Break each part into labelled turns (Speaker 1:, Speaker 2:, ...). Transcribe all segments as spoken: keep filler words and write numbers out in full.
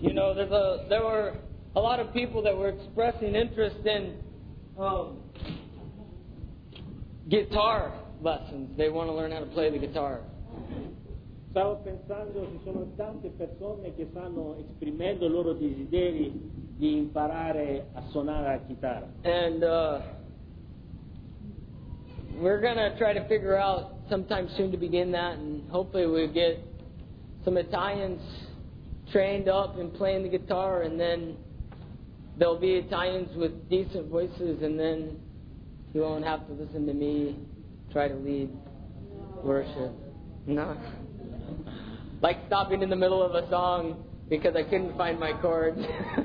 Speaker 1: You know, there's a, there were a lot of people that were expressing interest in um, guitar lessons. They want to learn how to play the guitar.
Speaker 2: Stavo pensando, ci sono tante persone che stanno esprimendo i loro desideri di imparare a suonare la chitarra.
Speaker 1: And uh, we're going to try to figure out sometime soon to begin that, and hopefully we'll get some Italians trained up in playing the guitar, and then there'll be Italians with decent voices, and then you won't have to listen to me try to lead worship. No. Like stopping in the middle of a song because I couldn't find my chords.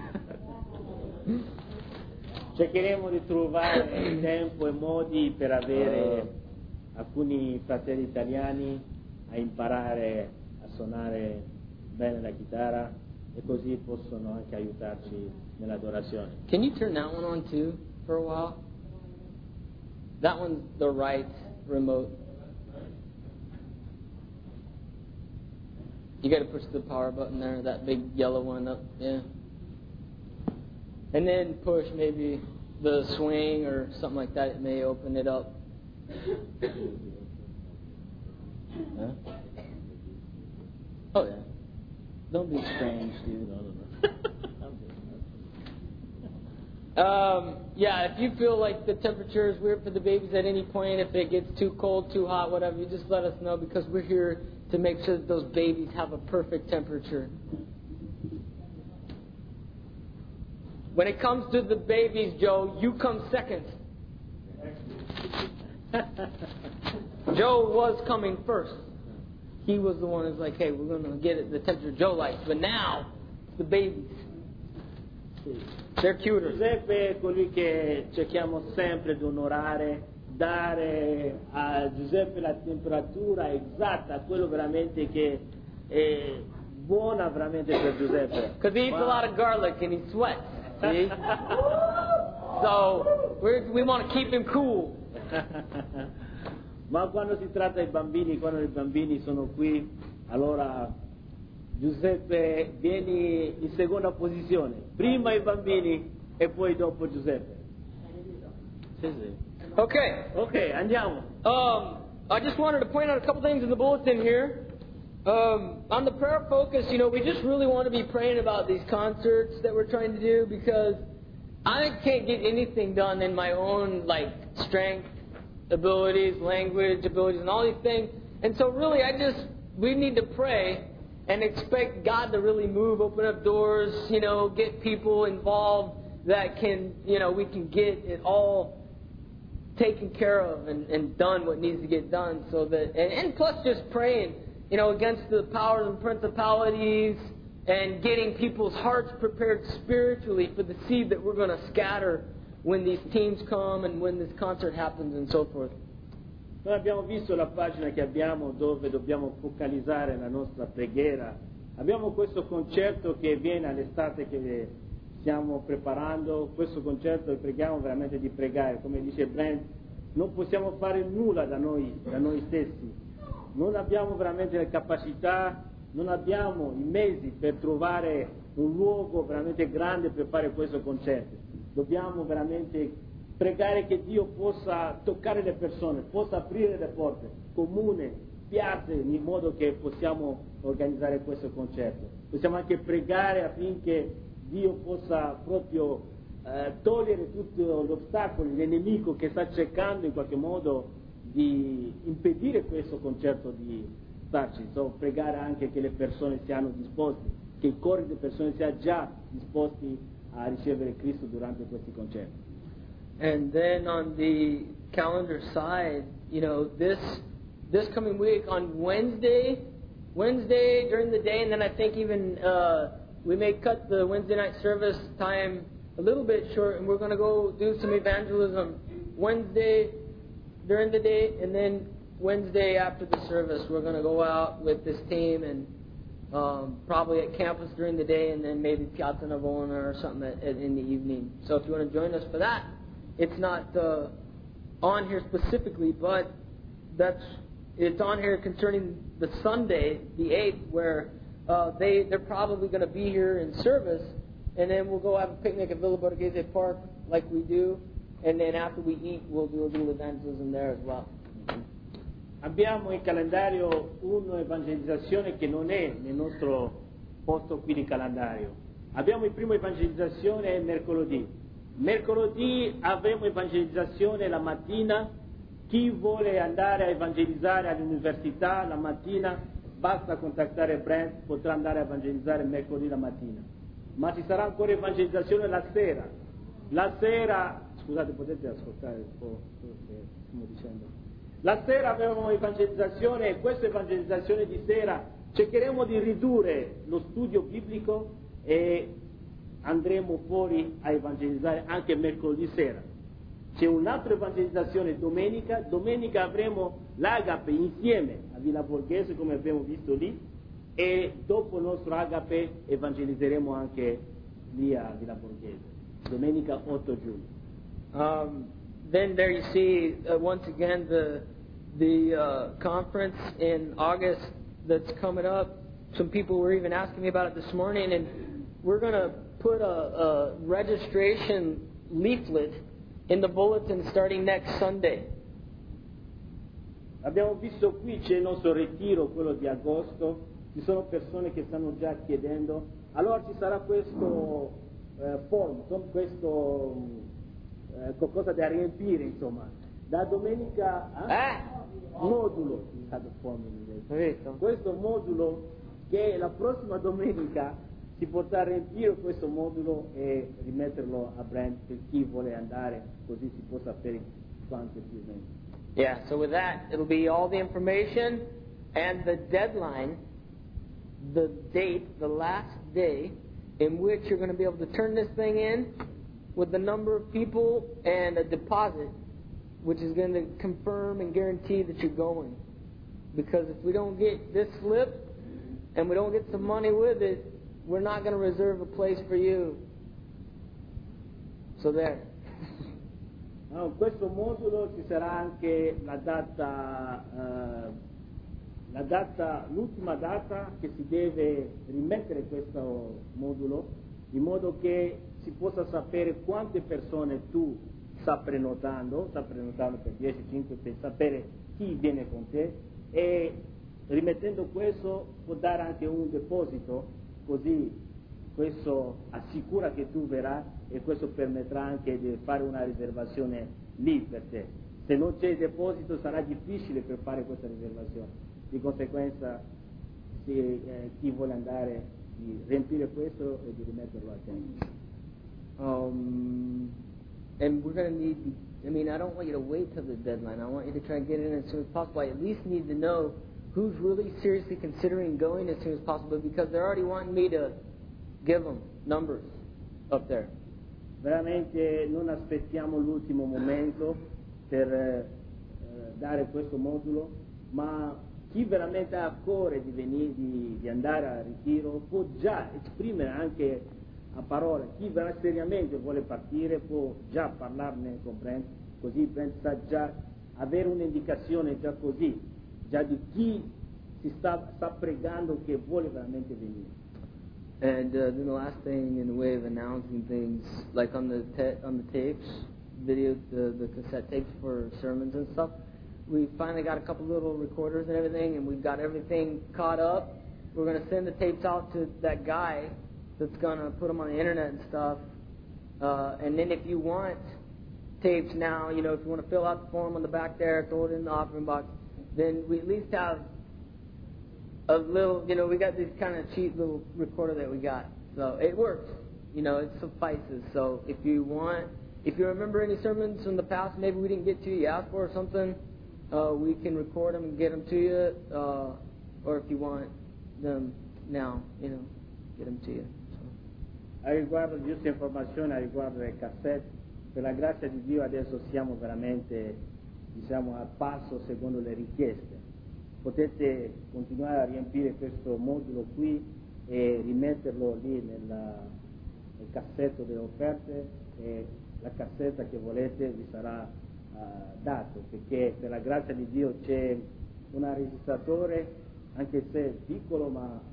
Speaker 2: Cercheremo di trovare tempo e modi per avere alcuni fratelli italiani a imparare a suonare bene la chitarra e così possono anche aiutarci nell'adorazione.
Speaker 1: Can you turn that one on too for a while? That one's the right remote. You got to push the power button there, that big yellow one up, yeah. And then push maybe the swing or something like that. It may open it up. Huh? Oh yeah. Don't be strange, dude. um, yeah, if you feel like the temperature is weird for the babies at any point, if it gets too cold, too hot, whatever, you just let us know because we're here to make sure that those babies have a perfect temperature. When it comes to the babies, Joe, you come second. Joe was coming first. He was the one who's like, hey, we're going to get it the temperature Joe likes. But now, the babies. They're cuter.
Speaker 2: Giuseppe è colui che cerchiamo sempre di onorare, dare a Giuseppe la temperatura esatta, quello veramente che è buona veramente per Giuseppe.
Speaker 1: Because he eats wow. a lot of garlic and he sweats. See? So, we're, we want to keep him cool.
Speaker 2: Ma quando si tratta dei bambini, quando i bambini sono qui, allora Giuseppe vieni in seconda posizione. Prima i bambini e poi dopo Giuseppe. Sì, sì.
Speaker 1: Okay.
Speaker 2: Okay, andiamo.
Speaker 1: Um, I just wanted to point out a couple things in the bulletin here. Um, on the prayer focus, you know, we just really want to be praying about these concerts that we're trying to do because I can't get anything done in my own, like, strength, abilities, language, abilities, and all these things. And so really, I just, we need to pray and expect God to really move, open up doors, you know, get people involved that can, you know, we can get it all taken care of and, and done what needs to get done so that, and, and plus just praying, you know, against the powers and principalities and getting people's hearts prepared spiritually for the seed that we're going to scatter when these teams come and when this concert happens and so forth.
Speaker 2: Noi abbiamo visto la pagina che abbiamo dove dobbiamo focalizzare la nostra preghiera. Abbiamo questo concerto che viene all'estate che stiamo preparando, questo concerto e preghiamo veramente di pregare. Come dice Brent, non possiamo fare nulla da noi, da noi stessi. Non abbiamo veramente le capacità, non abbiamo i mezzi per trovare un luogo veramente grande per fare questo concerto. Dobbiamo veramente pregare che Dio possa toccare le persone, possa aprire le porte, comune, piazze, in modo che possiamo organizzare questo concerto. Possiamo anche pregare affinché Dio possa proprio eh, togliere tutti gli ostacoli, il nemico che sta cercando in qualche modo di impedire questo concerto di starci. So, pregare anche che le persone siano disposte, che i cori delle persone siano già disposti a ricevere Cristo durante questi concerti.
Speaker 1: And then on the calendar side, you know, this this coming week on Wednesday, Wednesday during the day, and then I think even uh, we may cut the Wednesday night service time a little bit short, and we're going to go do some evangelism Wednesday during the day, and then Wednesday after the service, we're going to go out with this team and um, probably at campus during the day, and then maybe Piazza Navona or something at, at, in the evening. So if you want to join us for that, it's not uh, on here specifically, but that's it's on here concerning the Sunday, the eighth, where uh, they, they're probably going to be here in service, and then we'll go have a picnic at Villa Borghese Park like we do, and then after we eat, we'll do a little evangelism there as well.
Speaker 2: Abbiamo in calendario un'evangelizzazione che non è nel nostro posto qui di calendario. Abbiamo il primo evangelizzazione mercoledì. Mercoledì avremo evangelizzazione la mattina. Chi vuole andare a evangelizzare all'università la mattina, basta contattare Brent, potrà andare a evangelizzare mercoledì la mattina. Ma ci sarà ancora evangelizzazione la sera. La sera, scusate, potete ascoltare un po' quello che stiamo dicendo. La sera avremo evangelizzazione e questa evangelizzazione di sera cercheremo di ridurre lo studio biblico e andremo fuori a evangelizzare anche mercoledì sera. C'è un'altra evangelizzazione domenica, domenica avremo l'Agape insieme a Villa Borghese come abbiamo visto lì e dopo il nostro Agape evangelizzeremo anche lì a Villa Borghese, domenica otto giugno.
Speaker 1: Um, then there you see uh, once again the, the uh, conference in August that's coming up. Some people were even asking me about it this morning, and we're going to put a, a registration leaflet in the bulletin starting next Sunday.
Speaker 2: Abbiamo visto qui c'è il nostro ritiro, quello di agosto, ci sono persone che stanno già chiedendo, allora ci sarà questo eh, form, questo eh, qualcosa da riempire, insomma, da domenica a
Speaker 1: Ah!
Speaker 2: modulo, form in inglese. Questo modulo che la prossima domenica si potrà riempire questo modulo e rimetterlo a Brent per chi vuole andare, così si può sapere quanto più o meno.
Speaker 1: Yeah, so with that, it'll be all the information and the deadline, the date, the last day in which you're going to be able to turn this thing in with the number of people and a deposit, which is going to confirm and guarantee that you're going. Because if we don't get this slip and we don't get some money with it, we're not going to reserve a place for you. So there.
Speaker 2: No, in questo modulo ci sarà anche la data, eh, la data, l'ultima data che si deve rimettere questo modulo, in modo che si possa sapere quante persone tu sta prenotando, sta prenotando per dieci, cinque, per sapere chi viene con te, e rimettendo questo può dare anche un deposito, così questo assicura che tu verrai e questo permetterà anche di fare una riservazione lì per te. Se non c'è il deposito sarà difficile per fare questa riservazione, di conseguenza se, eh, chi vuole andare di riempire questo e di rimetterlo a te.
Speaker 1: Um, and we're going to need, I mean, I don't want you to wait till the deadline. I want you to try and get in as soon as possible. I at least need to know who's really seriously considering going as soon as possible, because they're already wanting me to give them numbers up there.
Speaker 2: Veramente non aspettiamo l'ultimo momento per eh, dare questo modulo, ma chi veramente ha cuore di, venire, di, di andare a ritiro può già esprimere anche a parole. Chi veramente seriamente vuole partire può già parlarne con Brent, così Brent sa già avere un'indicazione già così, già di chi si sta, sta pregando che vuole veramente venire.
Speaker 1: And uh, then the last thing in the way of announcing things, like on the te- on the tapes, video, the, the cassette tapes for sermons and stuff, we finally got a couple little recorders and everything, and we've got everything caught up. We're going to send the tapes out to that guy that's going to put them on the internet and stuff. Uh, and then if you want tapes now, you know, if you want to fill out the form on the back there, throw it in the offering box, then we at least have a little, you know, we got this kind of cheap little recorder that we got. So it works. You know, it suffices. So if you want, if you remember any sermons from the past, maybe we didn't get to you, you asked for or something, uh, we can record them and get them to you. Uh, or if you want them now, you know, get them to you. So.
Speaker 2: A riguardo, giusta informazione a riguardo del cassette, per la grazia di Dio adesso siamo veramente, diciamo, al passo secondo le richieste. Potete continuare a riempire questo modulo qui e rimetterlo lì nella, nel cassetto delle offerte, e la cassetta che volete vi sarà uh, dato, perché per la grazia di Dio c'è un registratore, anche se è piccolo, ma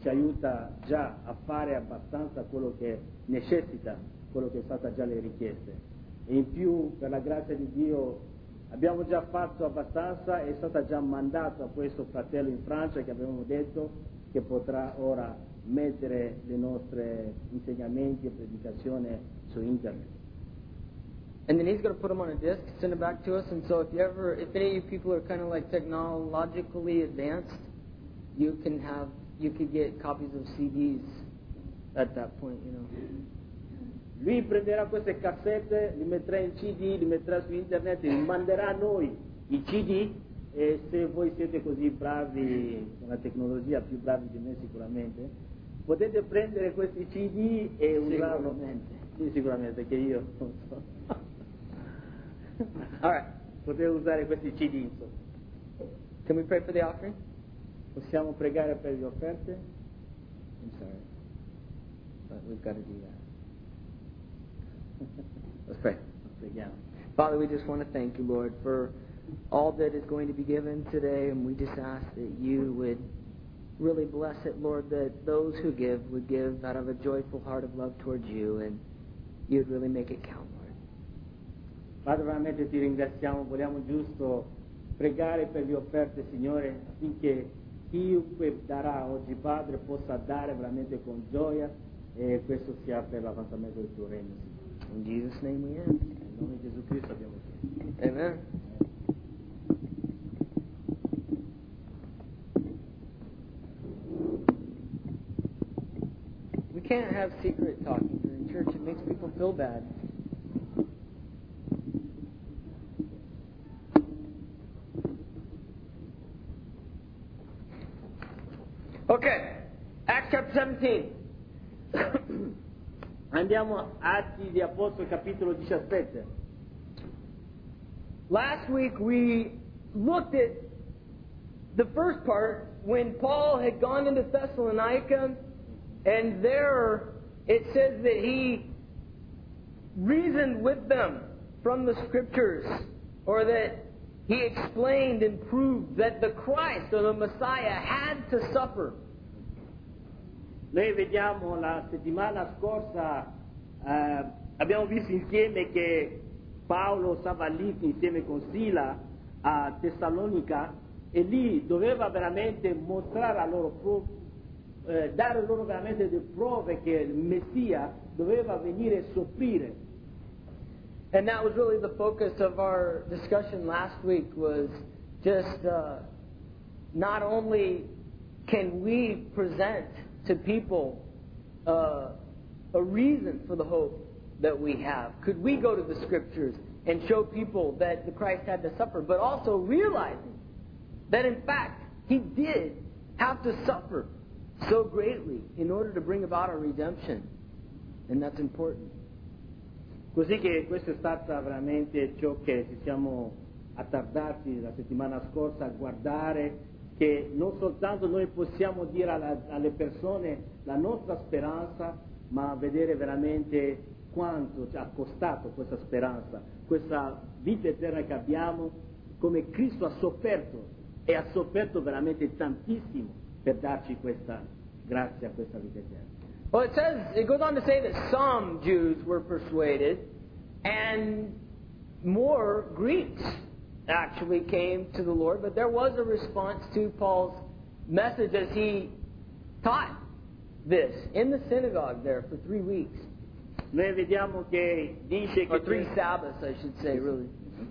Speaker 2: ci aiuta già a fare abbastanza quello che necessita, quello che è stata già le richieste. E in più, per la grazia di Dio, abbiamo già fatto abbastanza, è stata già mandato a questo fratello in Francia che avevamo detto che potrà ora mettere le nostre insegnamenti e predicazioni su internet.
Speaker 1: And then he's going to put them on a disc, send it back to us. And so if you ever, if any of you people are kind of like technologically advanced, you can have, you could get copies of C Ds at that point, you know.
Speaker 2: Lui prenderà queste cassette, li metterà in C D, li metterà su internet, li manderà a noi i C D, e se voi siete così bravi con la tecnologia, più bravi di me sicuramente, potete prendere questi C D e usarlo.
Speaker 1: Sicuramente.
Speaker 2: Sì, sicuramente, che io non so.
Speaker 1: All right.
Speaker 2: Potete usare questi C D, insomma.
Speaker 1: Can we pray for the offering?
Speaker 2: Possiamo pregare per le offerte?
Speaker 1: I'm sorry, but we've got to do that. Let's pray.
Speaker 2: Preghiamo.
Speaker 1: Father, we just want to thank you, Lord, for all that is going to be given today, and we just ask that you would really bless it, Lord, that those who give would give out of a joyful heart of love towards you, and you'd really make it count, Lord.
Speaker 2: Padre, veramente ti ringraziamo, vogliamo giusto pregare per le offerte, Signore, affinché chiunque darà oggi, Padre, possa dare veramente con gioia, e questo sia per l'avanzamento del tuo regno, Signore.
Speaker 1: In Jesus' name we ask.
Speaker 2: Nel nome di Gesù Cristo abbiamo chiesto.
Speaker 1: Amen. We can't have secret talking during church. It makes people feel bad. Okay, Acts chapter seventeen.
Speaker 2: Andiamo a Atti di Apostoli capitolo diciassette.
Speaker 1: Last week we looked at the first part when Paul had gone into Thessalonica, and there it says that he reasoned with them from the Scriptures, or that he explained and proved that the Christ, or the Messiah, had to suffer.
Speaker 2: Noi vediamo la settimana scorsa, eh, abbiamo visto insieme che Paolo stava lì insieme con Sila a Tessalonica, e lì doveva veramente mostrare a loro, pro, eh, dare loro veramente delle prove che il Messia doveva venire a soffrire.
Speaker 1: And that was really the focus of our discussion last week, was just uh, not only can we present to people uh, a reason for the hope that we have. Could we go to the Scriptures and show people that the Christ had to suffer, but also realizing that in fact He did have to suffer so greatly in order to bring about our redemption. And that's important.
Speaker 2: Così che questo è stato veramente ciò che ci siamo attardati la settimana scorsa a guardare, che non soltanto noi possiamo dire alla, alle persone la nostra speranza, ma vedere veramente quanto ci ha costato questa speranza, questa vita eterna che abbiamo, come Cristo ha sofferto, e ha sofferto veramente tantissimo per darci questa grazia, questa vita eterna.
Speaker 1: Well, it says, it goes on to say that some Jews were persuaded, and more Greeks actually came to the Lord, but there was a response to Paul's message as he taught this in the synagogue there for three weeks.
Speaker 2: Noi vediamo che dice
Speaker 1: Or
Speaker 2: che
Speaker 1: three Sabbaths, I should say, really.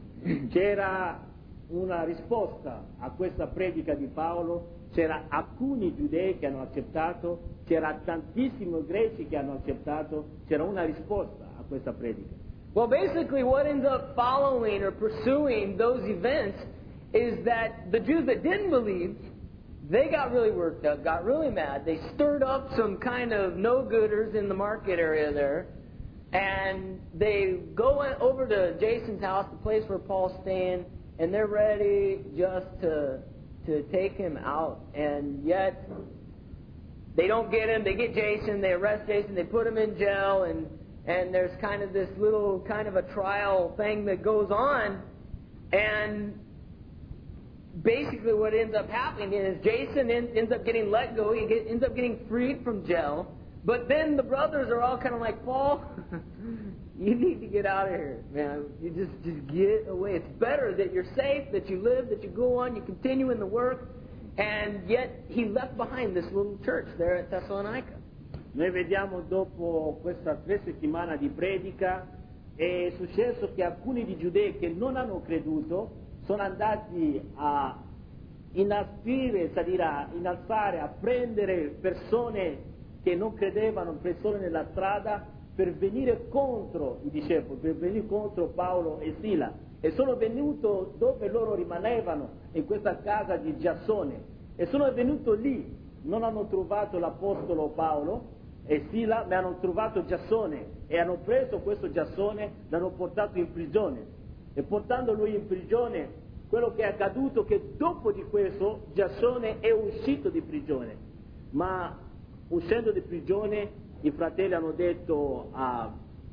Speaker 2: c'era una risposta a questa predica di Paolo, c'era alcuni giudei che hanno accettato, c'era tantissimi greci che hanno accettato, c'era una risposta a questa predica.
Speaker 1: Well, basically what ends up following or pursuing those events is that the Jews that didn't believe, they got really worked up, got really mad. They stirred up some kind of no-gooders in the market area there, and they go over to Jason's house, the place where Paul's staying, and they're ready just to to take him out. And yet they don't get him. They get Jason. They arrest Jason. They put him in jail, and and there's kind of this little kind of a trial thing that goes on, and basically what ends up happening is Jason en- ends up getting let go. He get, ends up getting freed from jail. But then the brothers are all kind of like, Paul, you need to get out of here, man. You just, just get away. It's better that you're safe, that you live, that you go on, you continue in the work. And yet he left behind this little church there at Thessalonica.
Speaker 2: Noi vediamo dopo questa tre settimane di predica è successo che alcuni di giudei che non hanno creduto sono andati a inaspire, cioè a innalzare, a prendere persone che non credevano, persone nella strada per venire contro i discepoli, per venire contro Paolo e Sila. E sono venuto dove loro rimanevano, in questa casa di Giasone, e sono venuto lì, non hanno trovato l'apostolo Paolo e Sila, ma hanno trovato Giasone e hanno preso questo Giasone, l'hanno portato in prigione. E portando lui in prigione, quello che è accaduto è che dopo di questo Giasone è uscito di prigione, ma uscendo di prigione i fratelli hanno detto a,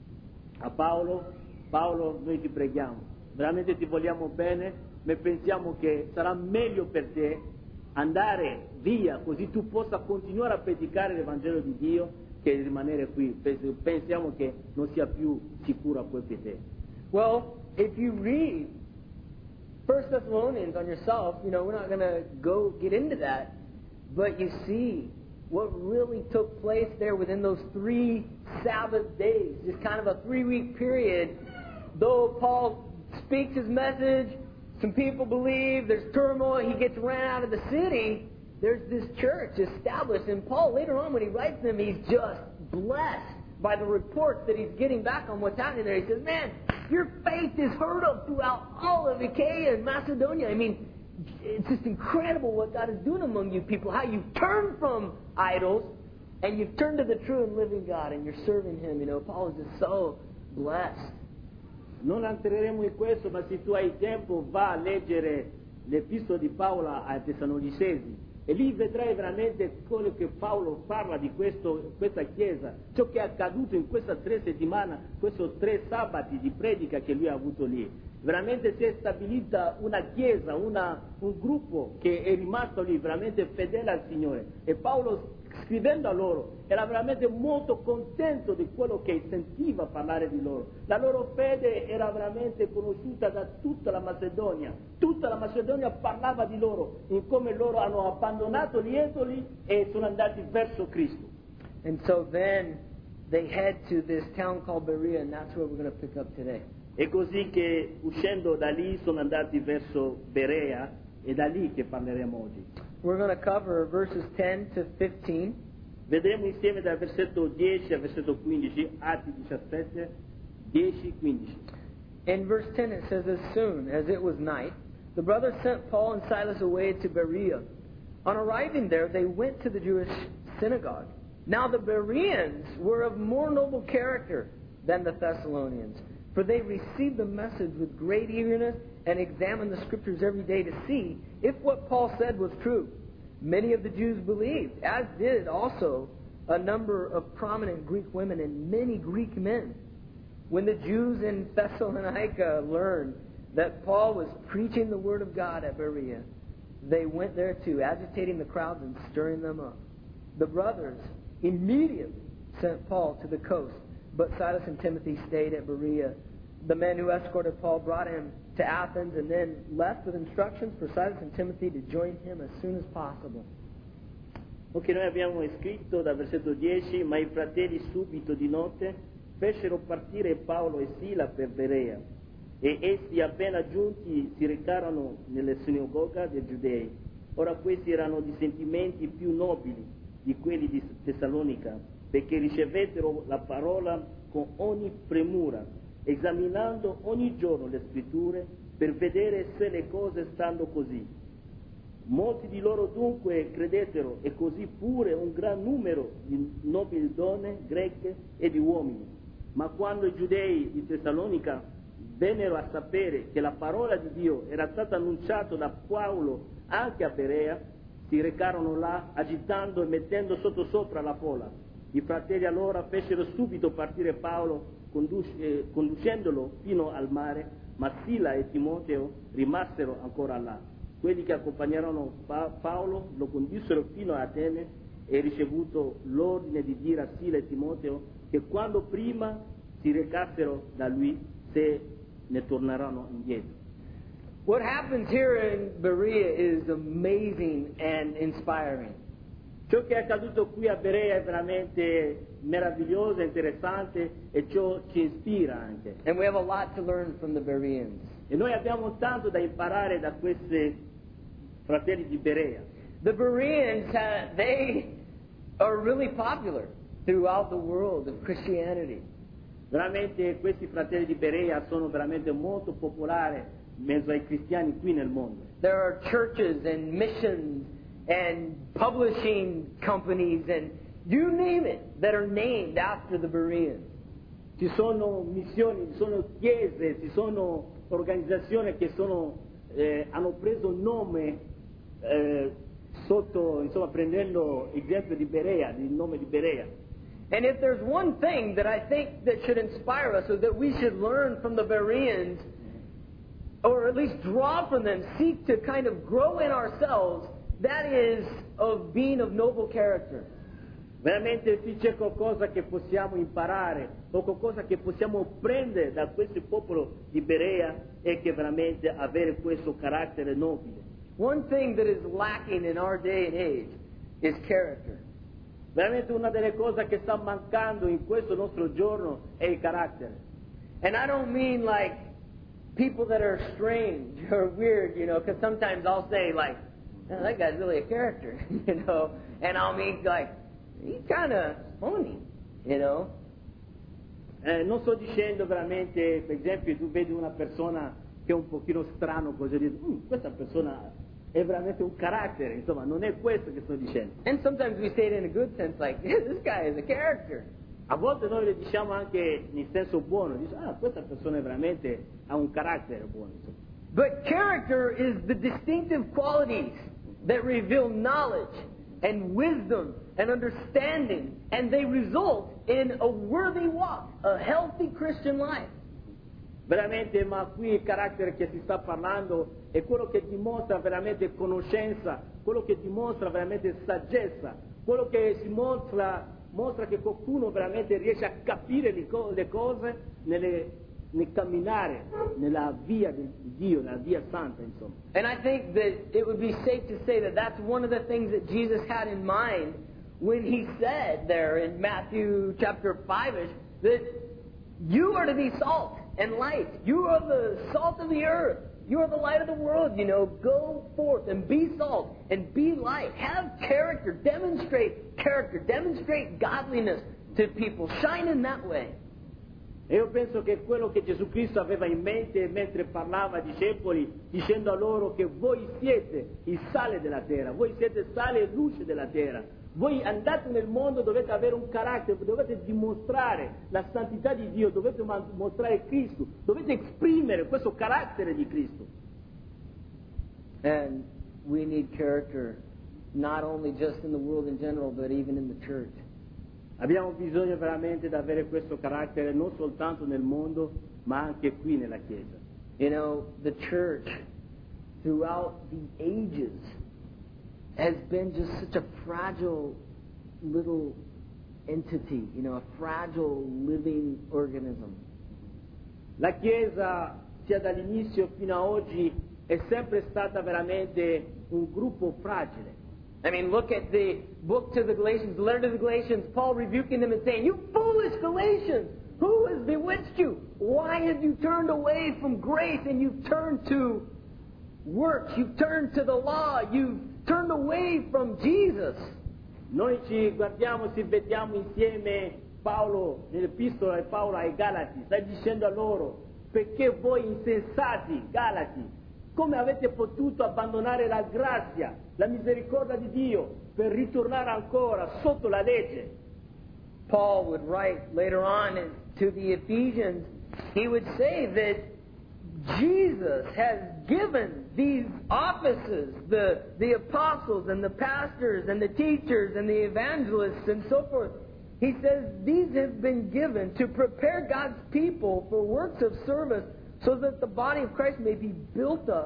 Speaker 2: a Paolo: Paolo, noi ti preghiamo, veramente ti vogliamo bene, ma pensiamo che sarà meglio per te andare via, così tu possa continuare a predicare l'Evangelo di Dio, che rimanere qui. Pensiamo che non sia più sicuro quel per te.
Speaker 1: Well, if you read First Thessalonians on yourself, you know, we're not going to go get into that, but you see what really took place there within those three Sabbath days, just kind of a three-week period. Though Paul speaks his message, some people believe, there's turmoil, he gets ran out of the city, there's this church established. And Paul, later on when he writes them, he's just blessed by the reports that he's getting back on what's happening there. He says, man, your faith is heard of throughout all of Achaia and Macedonia. I mean, it's just incredible what God is doing among you people, how you've turned from idols and you've turned to the true and living God and you're serving Him. You know, Paul is just so blessed.
Speaker 2: Non entreremo in questo, ma se tu hai tempo va a leggere l'epistola di Paolo ai Tessalonicesi e lì vedrai veramente quello che Paolo parla di questo, questa chiesa, ciò che è accaduto in questa tre settimane, questi tre sabati di predica che lui ha avuto lì. Veramente si è stabilita una chiesa, una, un gruppo che è rimasto lì veramente fedele al Signore. E Paolo, scrivendo a loro, era veramente molto contento di quello che sentiva parlare di loro. La loro fede era veramente conosciuta da tutta la Macedonia. Tutta la Macedonia parlava di loro, in come loro hanno abbandonato gli idoli e sono andati verso Cristo.
Speaker 1: And so then they head to this town called Berea, and that's where we're going to pick up today.
Speaker 2: E così che uscendo da lì sono andati verso Berea, e da lì che parleremo oggi.
Speaker 1: We're going to cover verses ten to fifteen.
Speaker 2: Vedremo insieme dal versetto dieci al versetto quindici, Atti diciassette, dieci, quindici.
Speaker 1: In verse ten it says, as soon as it was night, the brothers sent Paul and Silas away to Berea. On arriving there, they went to the Jewish synagogue. Now the Bereans were of more noble character than the Thessalonians, for they received the message with great eagerness and examined the Scriptures every day to see if what Paul said was true. Many of the Jews believed, as did also a number of prominent Greek women and many Greek men. When the Jews in Thessalonica learned that Paul was preaching the Word of God at Berea, they went there too, agitating the crowds and stirring them up. The brothers immediately sent Paul to the coast, but Silas and Timothy stayed at Berea. The men who escorted Paul brought him to Athens and then left with instructions for Silas and Timothy to join him as soon as possible.
Speaker 2: Ok, noi abbiamo scritto dal versetto dieci, ma i fratelli subito di notte fecero partire Paolo e Sila per Berea, e essi appena giunti si recarono nelle sinagoga dei Giudei. Ora questi erano di sentimenti più nobili di quelli di Tessalonica, perché ricevettero la parola con ogni premura, esaminando ogni giorno le scritture per vedere se le cose stanno così. Molti di loro dunque credettero, e così pure un gran numero di nobili donne greche e di uomini. Ma quando i giudei di Tessalonica vennero a sapere che la parola di Dio era stata annunciata da Paolo anche a Berea, si recarono là agitando e mettendo sottosopra la folla. I fratelli allora fecero subito partire Paolo conduc- eh, conducendolo fino al mare, ma Sila e Timoteo rimasero ancora là. quelli che accompagnarono pa- Paolo lo condussero fino a Atene e ricevuto l'ordine di dire a Sila e Timoteo che quando prima si recassero da lui se ne torneranno indietro.
Speaker 1: What happens here in Berea is amazing and inspiring.
Speaker 2: Ciò che è accaduto qui a Berea è veramente meraviglioso, interessante e ciò ci ispira anche.
Speaker 1: And we have a lot to learn from the Bereans.
Speaker 2: E noi abbiamo tanto da imparare da questi fratelli di Berea.
Speaker 1: The Bereans, uh, they are really popular throughout the world of Christianity.
Speaker 2: Veramente questi fratelli di Berea sono veramente molto popolari in mezzo ai cristiani qui nel mondo.
Speaker 1: There are churches and missions and publishing companies and you name it that are named after the Bereans.
Speaker 2: Ci sono missioni, ci sono chiese, ci sono organizzazioni che sono, eh, hanno preso nome eh, sotto, insomma, prendendo esempio di Berea, il nome di Berea.
Speaker 1: And if there's one thing that I think that should inspire us, or that we should learn from the Bereans, or at least draw from them, seek to kind of grow in ourselves, that is of being of noble character.
Speaker 2: Veramente se c'è qualcosa che possiamo imparare o qualcosa che possiamo prendere da questo popolo di Berea è che veramente avere questo carattere nobile.
Speaker 1: One thing that is lacking in our day and age is character.
Speaker 2: Veramente una delle cose che sta mancando in questo nostro giorno è il carattere.
Speaker 1: And I don't mean like people that are strange or weird, you know, because sometimes I'll say like, oh, that guy's really a character, you know, and I'll mean like, he's kind of funny, you know.
Speaker 2: Eh, non sto dicendo veramente, per esempio, tu vedi una persona che è un pochino strano, così dici, mm, questa persona è veramente un carattere, insomma, non è questo che sto dicendo.
Speaker 1: And sometimes we say it in a good sense, like, this guy is a character.
Speaker 2: A volte noi le diciamo anche in senso buono, dice, ah, questa persona veramente ha un carattere buono, insomma.
Speaker 1: But character is the distinctive qualities that reveal knowledge and wisdom and understanding, and they result in a worthy walk, a healthy Christian life.
Speaker 2: Veramente, ma qui il carattere che si sta parlando è quello che dimostra veramente conoscenza, quello che dimostra veramente saggezza, quello che si mostra, mostra che qualcuno veramente riesce a capire le, co- le cose nelle, nel camminare nella via di Dio, nella via santa, insomma.
Speaker 1: And I think that it would be safe to say that that's one of the things that Jesus had in mind when he said there in Matthew chapter five-ish that you are to be salt and light. You are the salt of the earth. You are the light of the world, you know. Go forth and be salt and be light. Have character. Demonstrate character. Demonstrate godliness to people. Shine in that way.
Speaker 2: E io penso che quello che Gesù Cristo aveva in mente mentre parlava ai discepoli, dicendo a loro che voi siete il sale della terra, voi siete sale e luce della terra. Voi andate nel mondo, dovete avere un carattere, dovete dimostrare la santità di Dio, dovete mostrare Cristo, dovete esprimere questo carattere di Cristo.
Speaker 1: And we need character not only just in the world in general, but even in the church.
Speaker 2: Abbiamo bisogno veramente di avere questo carattere non soltanto nel mondo, ma anche qui nella Chiesa.
Speaker 1: You know, the church throughout the ages has been just such a fragile little entity, you know, a fragile living organism.
Speaker 2: La Chiesa, sia dall'inizio fino a oggi, è sempre stata veramente un gruppo fragile.
Speaker 1: I mean, look at the book to the Galatians, the letter to the Galatians, Paul rebuking them and saying, you foolish Galatians, who has bewitched you? Why have you turned away from grace and you've turned to works? You've turned to the law. You've turned away from Jesus.
Speaker 2: Noi ci guardiamo, ci vediamo insieme Paolo, nell'epistola di Paolo ai Galati, sta dicendo a loro, perché voi insensati, Galati, come avete potuto abbandonare la grazia, la misericordia di Dio per ritornare ancora sotto la legge?
Speaker 1: Paul would write later on in, to the Ephesians, he would say that Jesus has given these offices, the, the apostles and the pastors and the teachers and the evangelists and so forth. He says these have been given to prepare God's people for works of service so that the body of Christ may be built up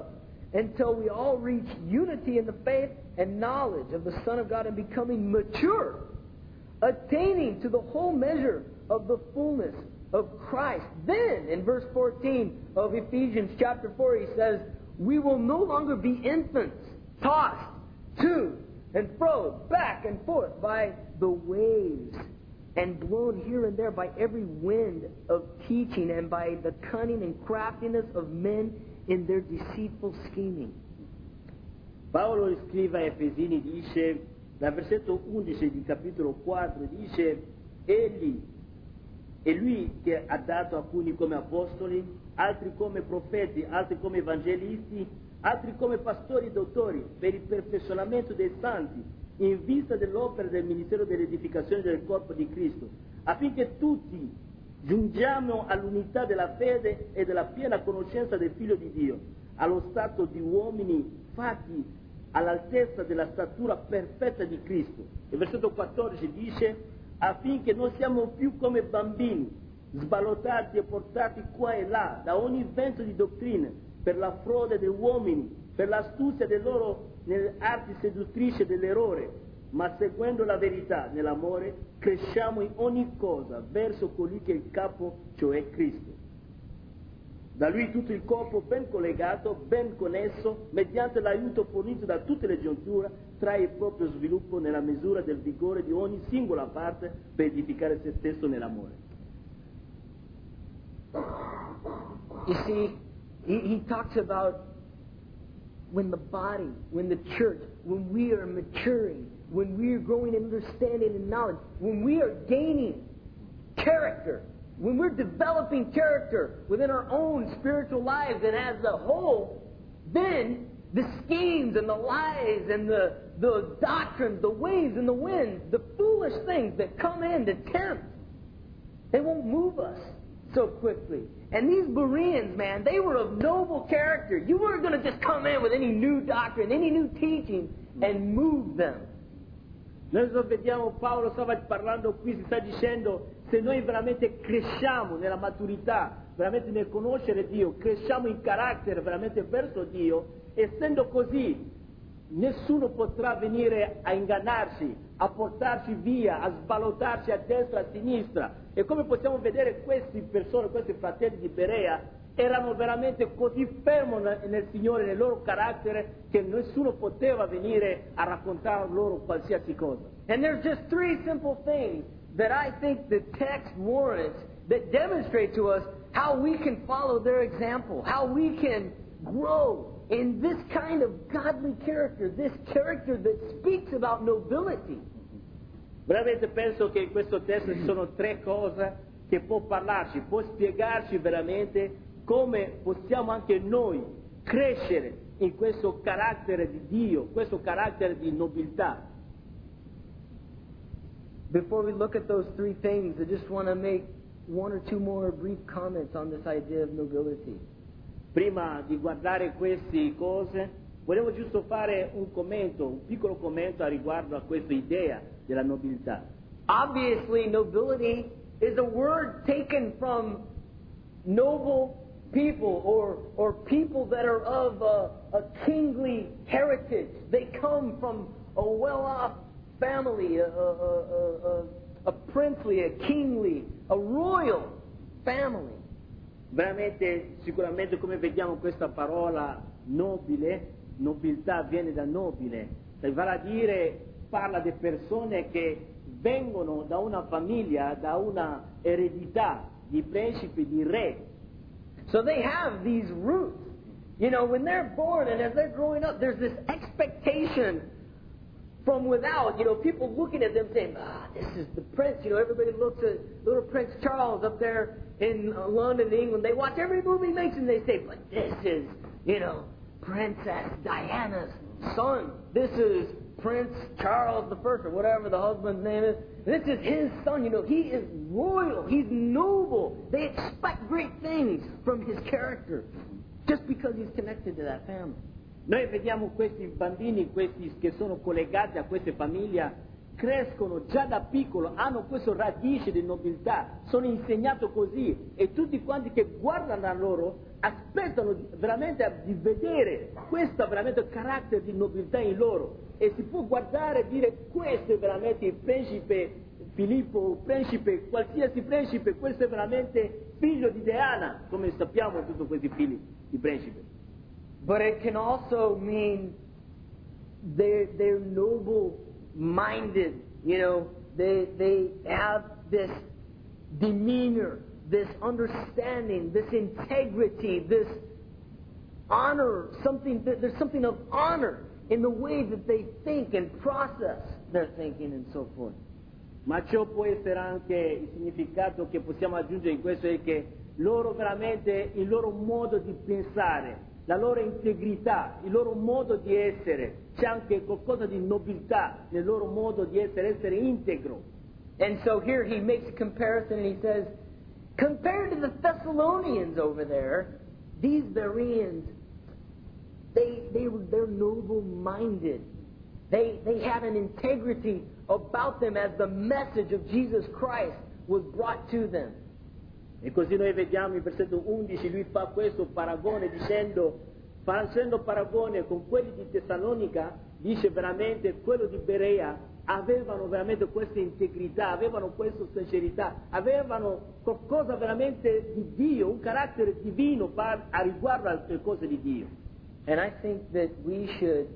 Speaker 1: until we all reach unity in the faith and knowledge of the Son of God and becoming mature, attaining to the whole measure of the fullness of Christ. Then, in verse fourteen of Ephesians chapter four, he says, we will no longer be infants, tossed to and fro, back and forth by the waves, and blown here and there by every wind of teaching, and by the cunning and craftiness of men in their deceitful scheming.
Speaker 2: Paolo scrive a Efesini, dice, dal versetto undici di capitolo quattro, dice, egli è lui che ha dato alcuni come apostoli, altri come profeti, altri come evangelisti, altri come pastori e dottori, per il perfezionamento dei santi, in vista dell'opera del ministero dell'edificazione del corpo di Cristo, affinché tutti giungiamo all'unità della fede e della piena conoscenza del Figlio di Dio, allo stato di uomini fatti all'altezza della statura perfetta di Cristo. Il versetto quattordici dice, affinché non siamo più come bambini, sballottati e portati qua e là da ogni vento di dottrina, per la frode degli uomini, per l'astuzia delle loro nelle arti seduttrici dell'errore, ma seguendo la verità nell'amore, cresciamo in ogni cosa verso colui che è il capo, cioè Cristo. Da lui tutto il corpo ben collegato, ben connesso, mediante l'aiuto fornito da tutte le giunture, trae il proprio sviluppo nella misura del vigore di ogni singola parte per edificare se stesso nell'amore.
Speaker 1: You see, he, he talks about when the body, when the church, when we are maturing, when we are growing in understanding and knowledge, when we are gaining character, when we're developing character within our own spiritual lives and as a whole, then the schemes and the lies and the, the doctrines, the waves and the winds, the foolish things that come in to tempt, they won't move us so quickly. And these Bereans, man, they were of noble character. You weren't going to just come in with any new doctrine, any new teaching, and move them.
Speaker 2: Noi vediamo, Paolo stava parlando qui, si sta dicendo, se noi veramente cresciamo nella maturità, veramente nel conoscere Dio, cresciamo in carattere veramente verso Dio, essendo così, nessuno potrà venire a ingannarci, a portarci via, a sballottarci a destra e a sinistra. E come possiamo vedere, queste persone, questi fratelli di Berea, erano veramente così fermi nel Signore, nel loro carattere, che nessuno poteva venire a raccontare loro qualsiasi cosa.
Speaker 1: And there's just three simple things that I think the text warrants that demonstrate to us how we can follow their example, how we can grow in this kind of godly character, this character that speaks about nobility.
Speaker 2: Veramente penso che in questo testo ci sono tre cose che può parlarci, può spiegarci veramente come possiamo anche noi crescere in questo carattere di Dio, questo carattere di nobiltà.
Speaker 1: Before we look at those three things, I just want to make one or two more brief comments on this idea of nobility.
Speaker 2: Prima di guardare queste cose, volevo giusto fare un commento, un piccolo commento a riguardo a questa idea della nobiltà.
Speaker 1: Obviously, nobility is a word taken from noble people or, or people that are of a, a kingly heritage. They come from a well-off family, a, a, a, a, a princely, a kingly, a royal family.
Speaker 2: Veramente, sicuramente, come vediamo questa parola nobile, nobiltà viene da nobile, vale a dire, parla di persone che vengono da una famiglia, da una eredità di principi, di re.
Speaker 1: So they have these roots. You know, when they're born and as they're growing up, there's this expectation from without, you know, people looking at them saying, ah, this is the prince. You know, everybody looks at little Prince Charles up there in uh, London, England. They watch every movie he makes and they say, but this is, you know, Princess Diana's son. This is Prince Charles the First, or whatever the husband's name is. This is his son. You know, he is royal. He's noble. They expect great things from his character just because he's connected to that family.
Speaker 2: Noi vediamo questi bambini, questi che sono collegati a queste famiglie, crescono già da piccolo, hanno questo radice di nobiltà, sono insegnato così e tutti quanti che guardano a loro aspettano di- veramente di vedere questo veramente carattere di nobiltà in loro e si può guardare e dire questo è veramente il principe Filippo, il principe, qualsiasi principe, questo è veramente figlio di Diana, come sappiamo tutti questi figli di principe.
Speaker 1: But it can also mean they're, they're noble-minded, you know, they, they have this demeanor, this understanding, this integrity, this honor, something, there's something of honor in the way that they think and process their thinking and so forth.
Speaker 2: Ma ciò può essere anche il significato che possiamo aggiungere in questo è che loro veramente, il loro modo di pensare, la loro integrità, il loro modo di essere, c'è anche qualcosa di nobiltà nel loro modo di essere, essere integro.
Speaker 1: And so here he makes a comparison and he says, compared to the Thessalonians over there, these Bereans, they, they were, they're noble-minded. They, they had an integrity about them as the message of Jesus Christ was brought to them.
Speaker 2: E così noi vediamo in versetto undici, lui fa questo paragone dicendo, facendo paragone con quelli di Tessalonica, dice veramente quello di Berea avevano veramente questa integrità, avevano questa sincerità, avevano qualcosa veramente di Dio, un carattere divino a riguardo alle cose di Dio.
Speaker 1: And I think that we should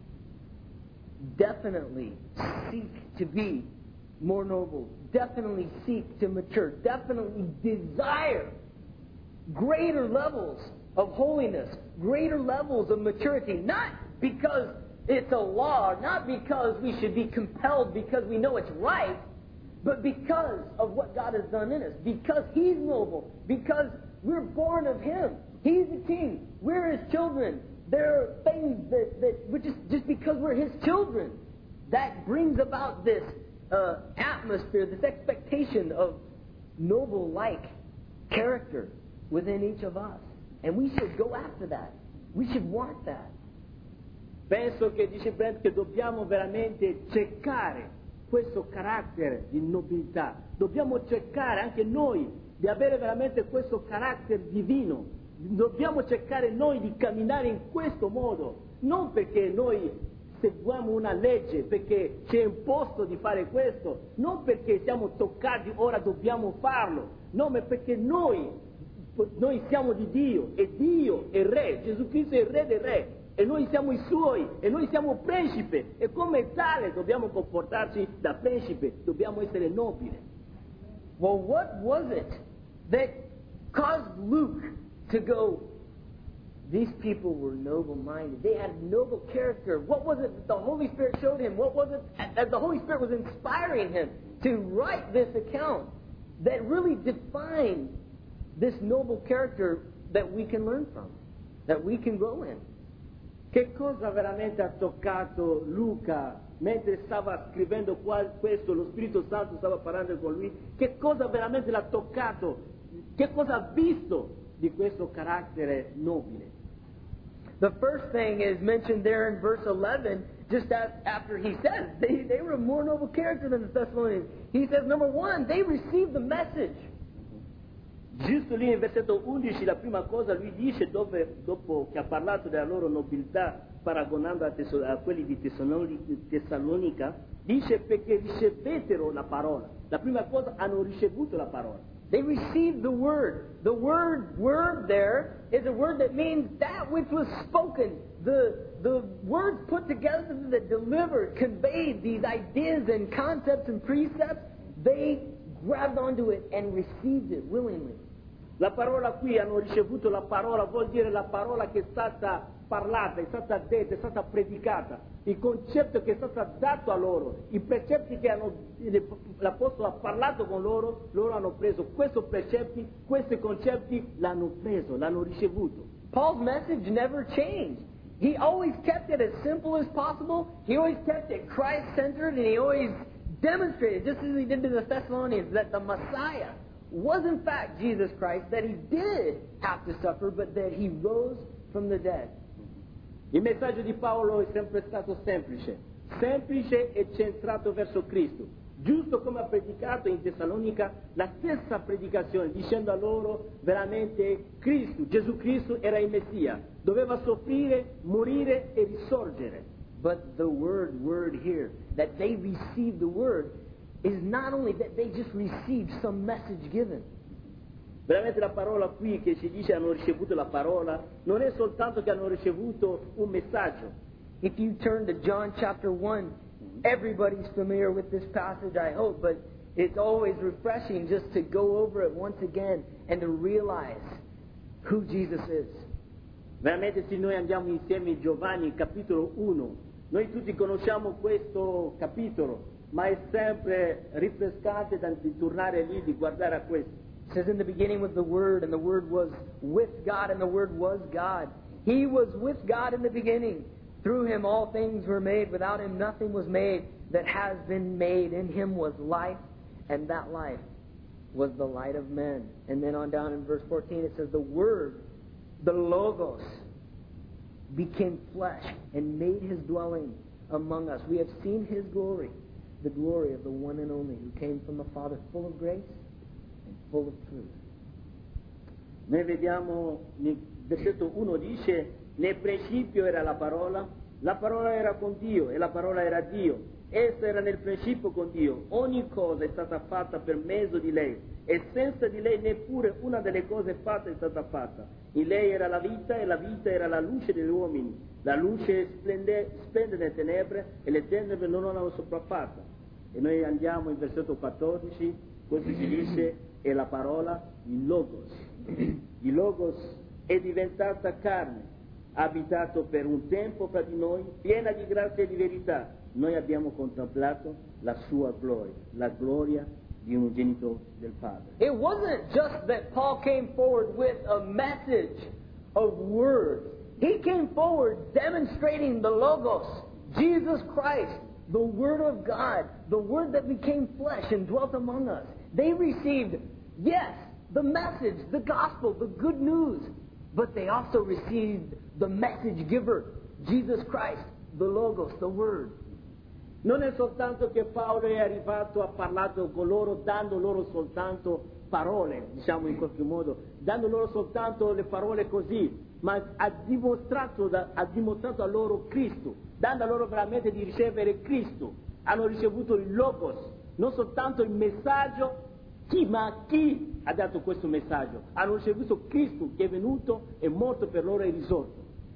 Speaker 1: definitely seek to be more noble, definitely seek to mature, definitely desire greater levels of holiness, greater levels of maturity, not because it's a law, not because we should be compelled because we know it's right, but because of what God has done in us, because He's noble, because we're born of Him. He's the King. We're His children. There are things that, that we're just, just because we're His children, that brings about this uh, atmosphere, this expectation of noble-like character within each of us. And we should go after that. We should want that.
Speaker 2: Penso che dice Brent che dobbiamo veramente cercare questo carattere di nobiltà. Dobbiamo cercare anche noi di avere veramente questo carattere divino. Dobbiamo cercare noi di camminare in questo modo, non perché noi seguiamo una legge, perché ci è imposto di fare questo, non perché siamo toccati, ora dobbiamo farlo, no, ma perché noi, noi siamo di Dio, e Dio è Re, Gesù Cristo è il Re dei Re, e noi siamo i Suoi, e noi siamo principe, e come tale dobbiamo comportarci da principe, dobbiamo essere nobili.
Speaker 1: Well, what was it that caused Luke to go, these people were noble-minded. They had noble character. What was it that the Holy Spirit showed him? What was it that the Holy Spirit was inspiring him to write this account that really defined this noble character that we can learn from, that we can grow in?
Speaker 2: Che cosa veramente ha toccato Luca mentre stava scrivendo qua, questo, lo Spirito Santo stava parlando con lui? Che cosa veramente l'ha toccato? Che cosa ha visto di questo carattere nobile?
Speaker 1: The first thing is mentioned there in verse eleven, just as, after he says they, they were a more noble character than the Thessalonians. He says, number one, they received the message.
Speaker 2: Giusto lì nel versetto undici, la prima cosa lui dice, dove, dopo che ha parlato della loro nobiltà, paragonando a, Tesso, a quelli di Tessalonica, dice perché ricevettero la parola. La prima cosa, hanno ricevuto la parola.
Speaker 1: They received the word. The word, word there is a word that means that which was spoken. The, the words put together that delivered, conveyed these ideas and concepts and precepts, they grabbed onto it and received it willingly.
Speaker 2: La parola qui, hanno ricevuto la parola, vuol dire la parola che è stata parlata, è stata detta, è stata predicata, il concetto che è stato dato a loro, i precetti che hanno, l'Apostolo ha parlato con loro, loro hanno preso questi precetti, questi concetti, l'hanno preso, l'hanno ricevuto.
Speaker 1: Paul's message never changed. He always kept it as simple as possible. He always kept it Christ-centered, and he always demonstrated, just as he did to the Thessalonians, that the Messiah was in fact Jesus Christ, that he did have to suffer, but that he rose from the dead.
Speaker 2: Il messaggio di Paolo è sempre stato semplice, semplice e centrato verso Cristo, giusto come ha predicato in Tessalonica la stessa predicazione, dicendo a loro veramente Cristo, Gesù Cristo era il Messia, doveva soffrire, morire e risorgere.
Speaker 1: But the word, word here, that they received the word, is not only that they just received some message given.
Speaker 2: Veramente la parola qui che ci dice hanno ricevuto la parola, non è soltanto che hanno ricevuto un messaggio.
Speaker 1: If you turn to John chapter one, everybody's familiar with this passage, I hope, but it's always refreshing just to go over it once again and to realize who Jesus is.
Speaker 2: Veramente se noi andiamo insieme in Giovanni capitolo uno, noi tutti conosciamo questo capitolo, ma è sempre rinfrescante da- di tornare lì, di guardare a questo.
Speaker 1: It says, in the beginning was the Word, and the Word was with God, and the Word was God. He was with God in the beginning. Through Him all things were made. Without Him nothing was made that has been made. In Him was life, and that life was the light of men. And then on down in verse fourteen it says, the Word, the Logos, became flesh and made His dwelling among us. We have seen His glory, the glory of the one and only who came from the Father, full of grace and full of truth.
Speaker 2: Noi vediamo, nel versetto uno dice, nel principio era la parola, la parola era con Dio e la parola era Dio. Essa era nel principio con Dio. Ogni cosa è stata fatta per mezzo di lei e senza di lei neppure una delle cose fatte è stata fatta. In lei era la vita e la vita era la luce degli uomini. La luce splende, splende nelle tenebre e le tenebre non l'hanno sopraffatta. E noi andiamo in versetto quattordici, questo ci dice, è la parola, il Logos. Il Logos è diventata carne, ha abitato per un tempo fra di noi, piena di grazia e di verità. Noi abbiamo contemplato la sua gloria, la gloria di un unigenito del Padre.
Speaker 1: It wasn't just that Paul came forward with a message of words. He came forward demonstrating the Logos, Jesus Christ, the Word of God, the Word that became flesh and dwelt among us. They received, yes, the message, the gospel, the good news, but they also received the message giver, Jesus Christ, the Logos, the Word.
Speaker 2: Non è soltanto che Paolo è arrivato, ha parlato con loro, dando loro soltanto parole, diciamo in qualche modo, dando loro soltanto le parole così, ma ha dimostrato, da, ha dimostrato a loro Cristo, dando a loro veramente di ricevere Cristo. Hanno ricevuto il Logos, non soltanto il messaggio, chi, ma chi ha dato questo messaggio? Hanno ricevuto Cristo che è venuto, è morto per loro e risorto.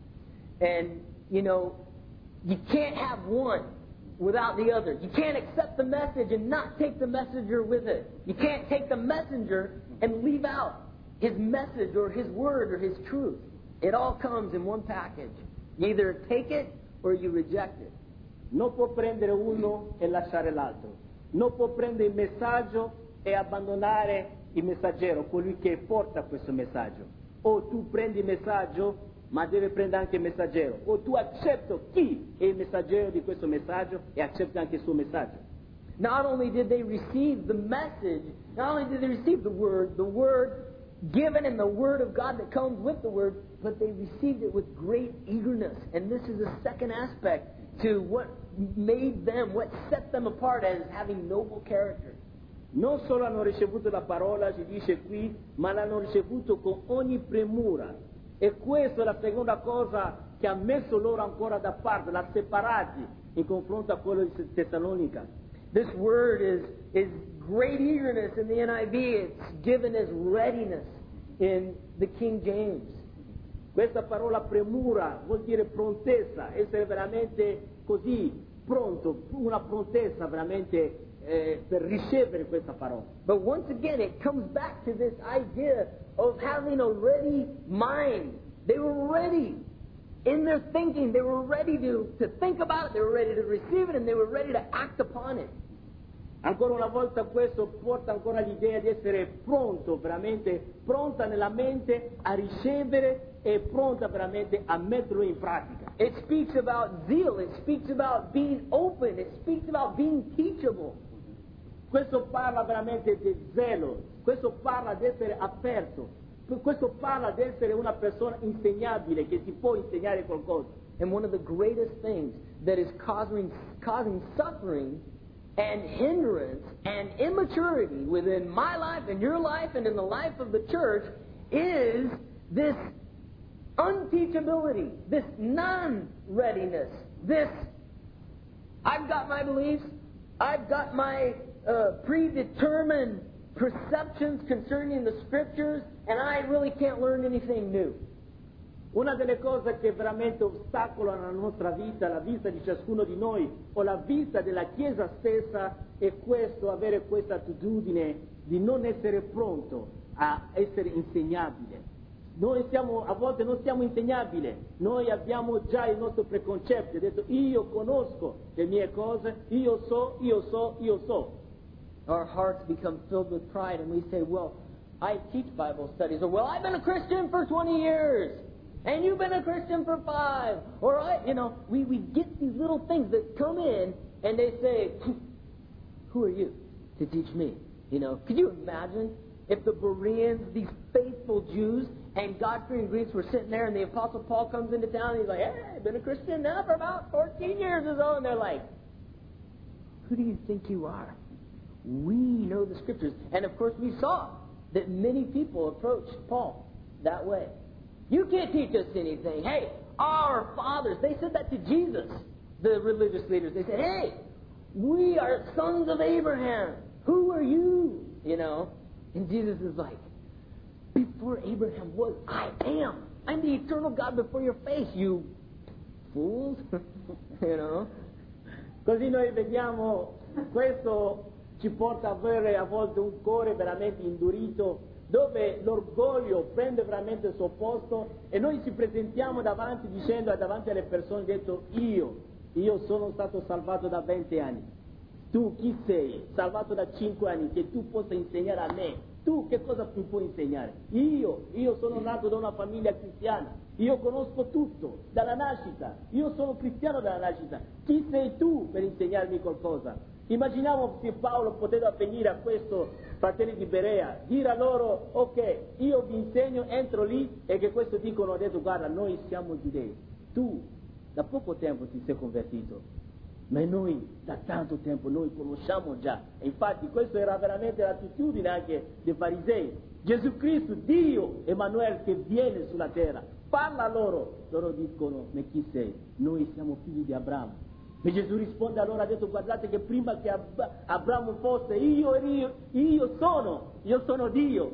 Speaker 1: And, you know, you can't have one without the other. You can't accept the message and not take the messenger with it. You can't take the messenger and leave out his message or his word or his truth. It all comes in one package. You either take it or you reject it.
Speaker 2: Non può prendere uno e lasciare l'altro. Non può prendere il messaggio e abbandonare il messaggero, colui che porta questo messaggio. O tu prendi il messaggio, ma deve prendere anche il messaggero. O tu accetti chi è il messaggero di questo messaggio e accetti anche il suo messaggio.
Speaker 1: Not only did they receive the message, not only did they receive the word, the word given and the word of God that comes with the word, but they received it with great eagerness. And this is the second aspect to what made them, what set them apart as having noble character.
Speaker 2: Non solo hanno ricevuto la parola, ci dice qui, ma l'hanno ricevuto con ogni premura. E questa è la seconda cosa che ha messo loro ancora da parte, l'ha separati in confronto a quello di Tessalonica.
Speaker 1: This word is, is great eagerness in the N I V. It's given as readiness in the King James.
Speaker 2: Questa parola premura vuol dire prontezza, essere veramente così pronto, una prontezza veramente eh, per ricevere questa parola.
Speaker 1: But once again, it comes back to this idea of having a ready mind. They were ready in their thinking. They were ready to, to think about it. They were ready to receive it, and they were ready to act upon it.
Speaker 2: Ancora una volta questo porta ancora l'idea di essere pronto, veramente pronta nella mente a ricevere e pronta veramente a metterlo in pratica.
Speaker 1: It speaks about zeal. It speaks about being open. It speaks about being teachable.
Speaker 2: Questo parla veramente di zelo, questo parla di essere aperto, questo parla di essere una persona insegnabile, che si può insegnare qualcosa.
Speaker 1: and one of the greatest things that is causing, causing suffering and hindrance and immaturity within my life and your life and in the life of the church is this unteachability, this non-readiness, this, I've got my beliefs, I've got my uh, predetermined perceptions concerning the Scriptures, and I really can't learn anything new.
Speaker 2: Una delle cose che veramente ostacolano la nostra vita, la vita di ciascuno di noi o la vita della Chiesa stessa è questo, avere questa attitudine di non essere pronto a essere insegnabile. Noi siamo, a volte non siamo insegnabili, noi abbiamo già il nostro preconcetto, detto io conosco le mie cose, io so, io so, io so.
Speaker 1: Our hearts become filled with pride and we say, well, I teach Bible studies, or well, I've been a Christian for twenty years. And you've been a Christian for five. Or, I, you know, we, we get these little things that come in and they say, who are you to teach me? You know, could you imagine if the Bereans, these faithful Jews, and God-fearing Greeks were sitting there and the Apostle Paul comes into town and he's like, hey, I've been a Christian now for about fourteen years or so. And they're like, who do you think you are? We know the Scriptures. And, of course, we saw that many people approached Paul that way. You can't teach us anything. Hey, our fathers, they said that to Jesus, the religious leaders. They said, hey, we are sons of Abraham. Who are you? You know? And Jesus is like, before Abraham was, I am. I'm the eternal God before your face, you fools. You know?
Speaker 2: Così noi vediamo, questo ci porta a avere a volte un cuore veramente indurito, dove l'orgoglio prende veramente il suo posto e noi ci presentiamo davanti dicendo davanti alle persone, detto io, io sono stato salvato da venti anni, tu chi sei? Salvato da cinque anni, che tu possa insegnare a me, tu che cosa mi puoi insegnare? Io, io sono nato da una famiglia cristiana, io conosco tutto, dalla nascita, io sono cristiano dalla nascita, chi sei tu per insegnarmi qualcosa? Immaginiamo se Paolo poteva venire a questo fratelli di Berea, dire a loro, ok, io vi insegno, entro lì e che questo dicono, ha detto, guarda, noi siamo giudei, tu da poco tempo ti sei convertito, ma noi da tanto tempo noi conosciamo già, e infatti questa era veramente l'attitudine anche dei farisei. Gesù Cristo, Dio, Emanuele che viene sulla terra, parla a loro, loro dicono, ma chi sei? Noi siamo figli di Abramo. E Gesù risponde allora, ha detto, guardate che prima che Ab- Abramo fosse, io ero io, io sono, io sono Dio.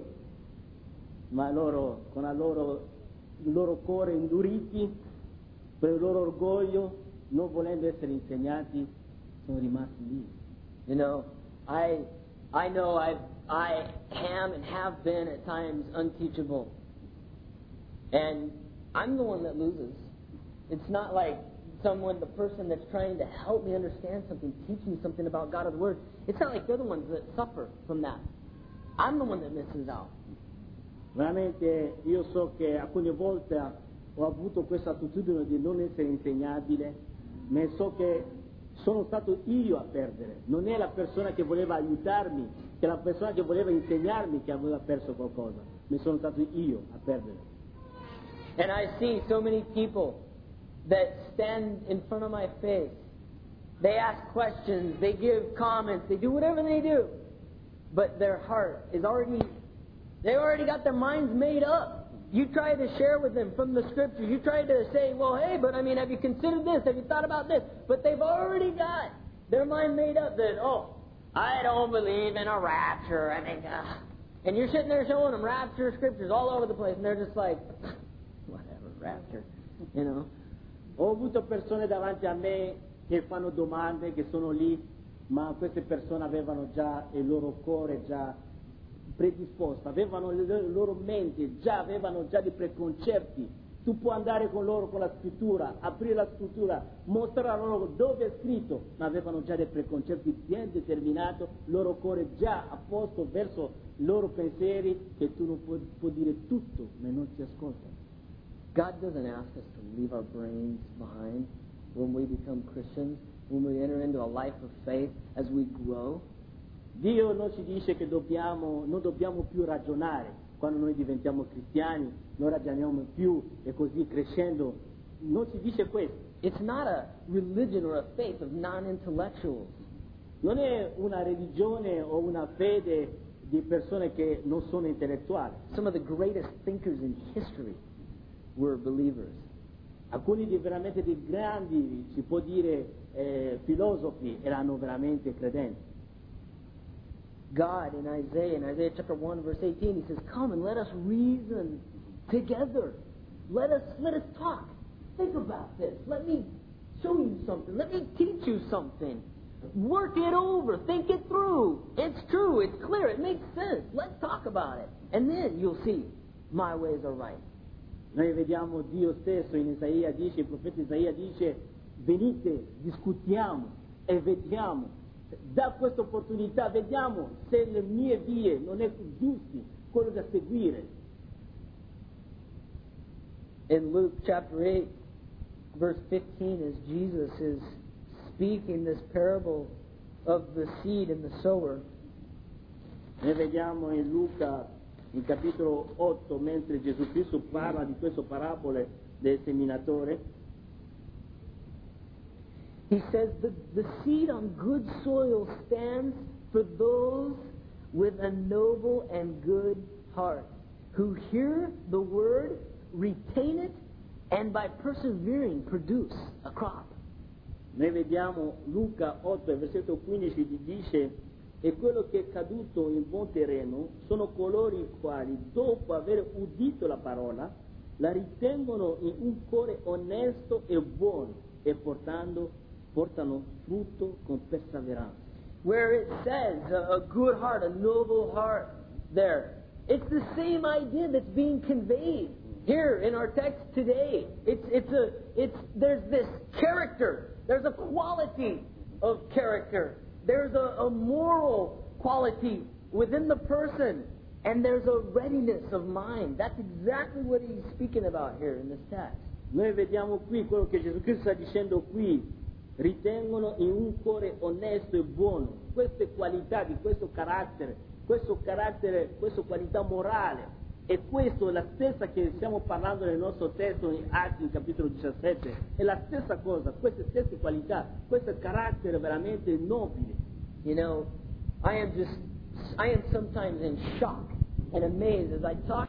Speaker 2: Ma loro, con la loro, il loro cuore induriti, per il loro orgoglio, non volendo essere insegnati, sono rimasti lì.
Speaker 1: You know, I, I know I've, I am and have been at times unteachable. And I'm the one that loses. It's not like someone, the person that's trying to help me understand something, teach me something about God or the Word. It's not like they're the ones that suffer from that. I'm the one that misses out.
Speaker 2: Veramente io so che alcune volte ho avuto questa attitudine di non essere insegnabile, ma so che sono stato io a perdere. Non è la persona che voleva aiutarmi, che è la persona che voleva insegnarmi che aveva perso qualcosa, ma sono stato io a perdere.
Speaker 1: And I see so many people that stand in front of my face. They ask questions, they give comments, they do whatever they do. But their heart is already, they already got their minds made up. You try to share with them from the Scriptures. You try to say, well, hey, but I mean, have you considered this? Have you thought about this? But they've already got their mind made up that, oh, I don't believe in a rapture. I mean, uh, and you're sitting there showing them rapture Scriptures all over the place, and they're just like, whatever, rapture, you know.
Speaker 2: Ho avuto persone davanti a me che fanno domande, che sono lì, ma queste persone avevano già il loro cuore già predisposto, avevano le loro menti, già avevano già dei preconcetti. Tu puoi andare con loro con la scrittura, aprire la scrittura, mostrare loro dove è scritto, ma avevano già dei preconcetti ben determinati, il loro cuore già a posto verso i loro pensieri, che tu non puoi, puoi dire tutto, ma non ti ascoltano.
Speaker 1: God doesn't ask us to leave our brains behind when we become Christians, when we enter into a life of faith, as we grow.
Speaker 2: Dio non ci dice che dobbiamo, non dobbiamo più ragionare quando noi diventiamo cristiani, non ragioniamo più e così crescendo non si dice questo.
Speaker 1: It's not a religion or a faith of non-intellectuals.
Speaker 2: Non è una religione o una fede di persone che non sono intellettuali.
Speaker 1: Some of the greatest thinkers in history were believers.
Speaker 2: Alcuni di veramente dei grandi, si può dire, eh, filosofi erano veramente credenti.
Speaker 1: God in Isaiah, in Isaiah chapter one, verse eighteen, he says, "Come and let us reason together. Let us, let us talk. Think about this. Let me show you something. Let me teach you something. Work it over. Think it through. It's true. It's clear. It makes sense. Let's talk about it. And then you'll see my ways are right."
Speaker 2: Noi vediamo Dio stesso in Isaia dice, il profeta Isaia dice, venite, discutiamo e vediamo. Da questa opportunità vediamo se le mie vie non è giusti, quello da seguire.
Speaker 1: In Luke chapter eight, verse fifteen, as Jesus is speaking this parable of the seed and the sower,
Speaker 2: noi vediamo in Luca, in capitolo otto, mentre Gesù Cristo parla di queste parabole del seminatore,
Speaker 1: he says the, the seed on good soil stands for those with a noble and good heart, who hear the word, retain it, and by persevering produce a crop.
Speaker 2: Noi vediamo Luca otto, versetto quindici, dice, e quello che è caduto in buon terreno sono coloro i quali, dopo aver udito la parola, la ritengono in un cuore onesto e buono, e portando, portano frutto con perseveranza.
Speaker 1: Where it says a, a good heart, a noble heart, there, it's the same idea that's being conveyed here in our text today. It's, it's a, it's, there's this character. There's a quality of character. There's a, a moral quality within the person. And there's a readiness of mind. That's exactly what he's speaking about here in this text.
Speaker 2: Noi vediamo qui quello che Gesù Cristo sta dicendo qui. Ritengono in un cuore onesto e buono queste qualità di questo carattere, questo carattere, questa qualità morale. E questo è la stessa che stiamo parlando nel nostro testo in Atti, in capitolo diciassette, è la stessa cosa, queste stesse qualità, questo carattere veramente nobile.
Speaker 1: You know, I am just, I am sometimes in shock and amazed as I talk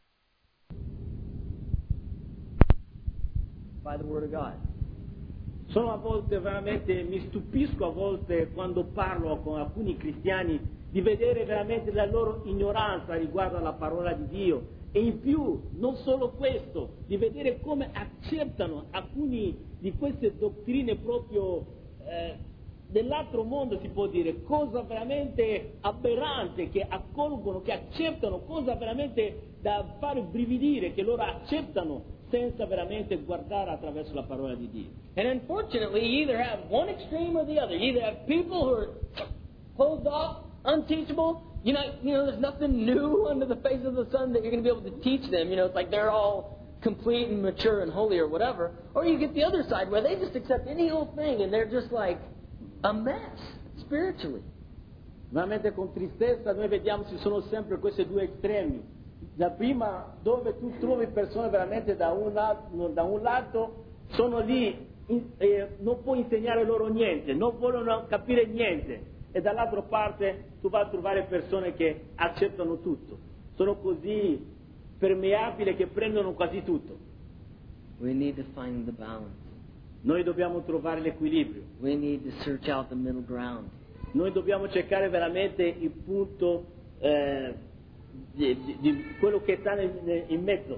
Speaker 1: by the Word of God.
Speaker 2: Sono a volte veramente, mi stupisco a volte quando parlo con alcuni cristiani di vedere veramente la loro ignoranza riguardo alla parola di Dio e in più, non solo questo, di vedere come accettano alcune di queste dottrine proprio eh, dell'altro mondo, si può dire, cosa veramente aberrante, che accolgono, che accettano, cosa veramente da fare brividire, che loro accettano senza veramente guardare attraverso la parola di Dio.
Speaker 1: And unfortunately, you either have one extreme or the other. You either have people who are closed off, unteachable. You know, you know, there's nothing new under the face of the sun that you're going to be able to teach them. You know, it's like they're all complete and mature and holy or whatever. Or you get the other side where they just accept any old thing and they're just like a mess spiritually.
Speaker 2: Veramente con tristezza noi vediamo ci sono sempre questi due estremi. Da prima dove tu trovi persone veramente da un lato, da un lato sono lì, in, eh, non puoi insegnare loro niente, non vogliono capire niente. E dall'altra parte tu vai a trovare persone che accettano tutto, sono così permeabili che prendono quasi tutto.
Speaker 1: We need to find the balance.
Speaker 2: Noi dobbiamo trovare l'equilibrio.
Speaker 1: We need to search out the middle ground.
Speaker 2: Noi dobbiamo cercare veramente il punto eh, di, di, di quello che sta nel, nel, in mezzo,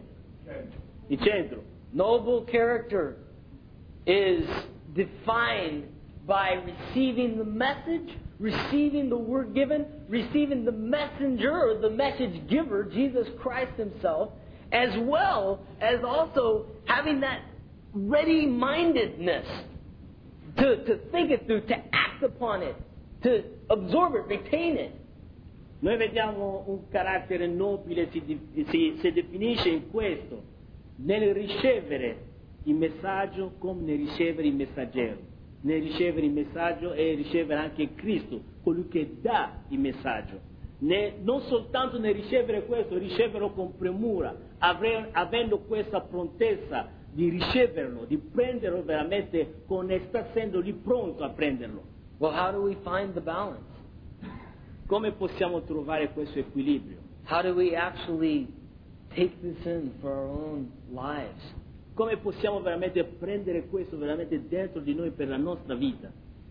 Speaker 2: il centro.
Speaker 1: Noble character is defined by receiving the message, receiving the word given, receiving the messenger or the message giver, Jesus Christ himself, as well as also having that ready-mindedness to, to think it through, to act upon it, to absorb it, retain it.
Speaker 2: Noi vediamo un carattere nobile si, si, si definisce in questo, nel ricevere il messaggio come nel ricevere il messaggero, nel ricevere il messaggio e ricevere anche Cristo, colui che dà il messaggio. Ne, non soltanto nel ricevere questo, riceverlo con premura, avre, avendo questa prontezza di riceverlo, di prenderlo veramente con sta essendo lì pronto a prenderlo.
Speaker 1: Well, how do we find the balance?
Speaker 2: Come possiamo trovare questo equilibrio?
Speaker 1: How do we actually take this in for our own lives?
Speaker 2: Come possiamo veramente prendere questo veramente dentro di noi per la nostra vita?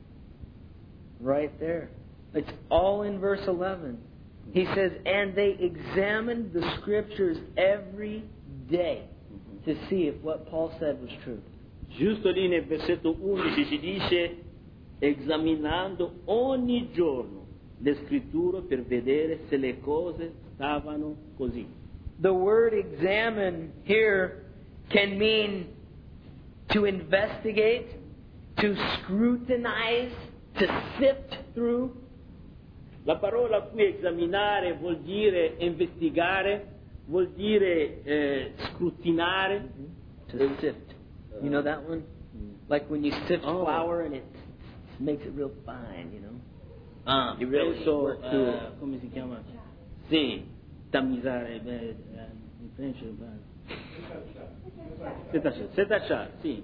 Speaker 1: Right there. It's all in verse eleven. He says, and they examined the scriptures every day to see if what Paul said was true.
Speaker 2: Giusto lì nel versetto undici ci dice, esaminando ogni giorno le scritture per vedere se le cose stavano così.
Speaker 1: The word examine here can mean to investigate, to scrutinize, to sift through.
Speaker 2: La parola qui esaminare vuol dire investigare, vuol dire eh, scrutinare.
Speaker 1: To sift. You know that one? Like when you sift
Speaker 2: Oh.
Speaker 1: flour and it makes it real fine, you know?
Speaker 2: Ah,
Speaker 1: You really
Speaker 2: penso,
Speaker 1: work
Speaker 2: eh,
Speaker 1: to-
Speaker 2: come si chiama? Sì, tamizzare, beh, eh, in francese, beh. Setacciare, setacciare, sì.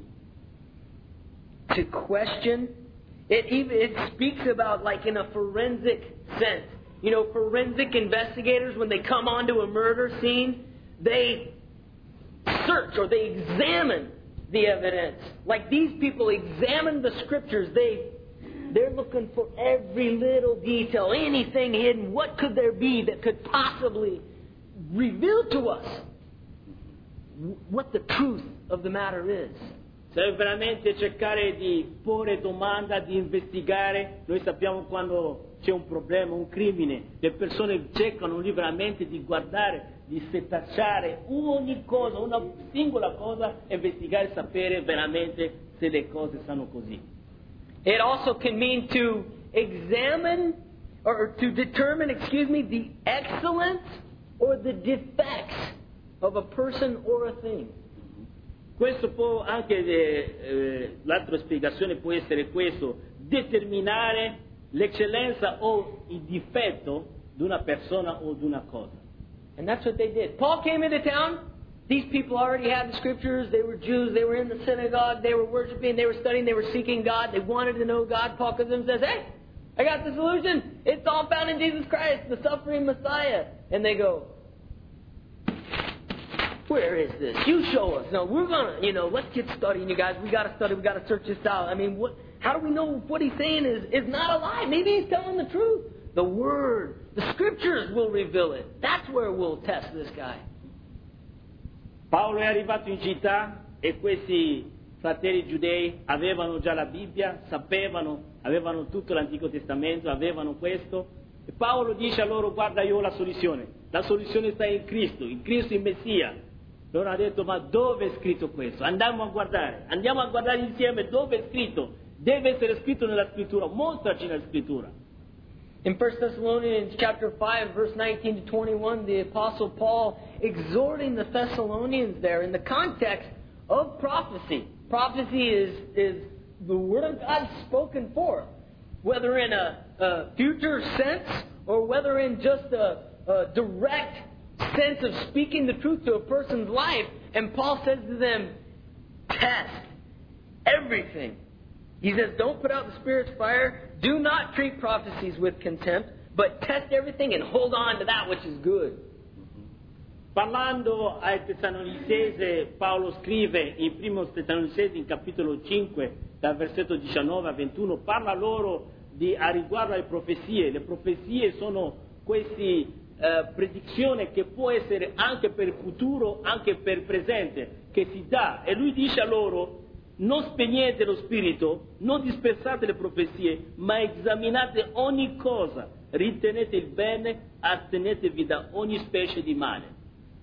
Speaker 1: To question. It even it speaks about like in a forensic sense. You know, forensic investigators, when they come onto a murder scene, they search or they examine the evidence. Like these people examine the scriptures. They they're looking for every little detail, anything hidden. What could there be that could possibly reveal to us what the truth of the matter is?
Speaker 2: Serve veramente cercare di porre domanda, di investigare. Noi sappiamo quando c'è un problema, un crimine, le persone cercano lì veramente di guardare, di setacciare ogni cosa, una singola cosa, investigare e sapere veramente se le cose stanno così.
Speaker 1: It also can mean to examine or to determine, excuse me, the excellence or the defects of a person or a thing.
Speaker 2: Questo può anche, eh, eh, l'altra spiegazione può essere questo, determinare l'eccellenza o il difetto di una persona o di una cosa.
Speaker 1: And that's what they did. Paul came into town. These people already had the scriptures. They were Jews. They were in the synagogue. They were worshiping. They were studying. They were seeking God. They wanted to know God. Paul comes in and says, hey, I got the solution. It's all found in Jesus Christ, the suffering Messiah. And they go, where is this? You show us. No, we're going to, you know, let's get studying, you guys. We got to study. We got to search this out. I mean, what? How do we know if what he's saying is, is not a lie? Maybe he's telling the truth. The Word, the Scriptures will reveal it. That's where we'll test this guy.
Speaker 2: Paolo è arrivato in città e questi fratelli giudei avevano già la Bibbia, sapevano, avevano tutto l'Antico Testamento, avevano questo. E Paolo dice a loro, guarda, io ho la soluzione. La soluzione sta in Cristo, in Cristo il Messia. Loro hanno detto, ma dove è scritto questo? Andiamo a guardare, andiamo a guardare insieme dove è scritto. Deve essere scritto nella Scrittura, mostraci nella Scrittura.
Speaker 1: In First Thessalonians chapter five, verse nineteen to twenty-one, the Apostle Paul exhorting the Thessalonians there in the context of prophecy. Prophecy is, is the Word of God spoken forth, whether in a, a future sense or whether in just a, a direct sense of speaking the truth to a person's life. And Paul says to them, test everything. He says, don't put out the Spirit's fire. Do not treat prophecies with contempt, but test everything and hold on to that which is good.
Speaker 2: Parlando ai Tessalonicesi, Paolo scrive in primo Tessalonicesi, in capitolo cinque, dal versetto diciannove a ventuno, parla loro di, a riguardo alle profezie. Le profezie sono queste eh, predizioni che può essere anche per il futuro, anche per il presente, che si dà. E lui dice a loro, non spegnete lo spirito, non dispersate le profezie, ma esaminate ogni cosa, ritenete il bene, attenetevi da ogni specie di male.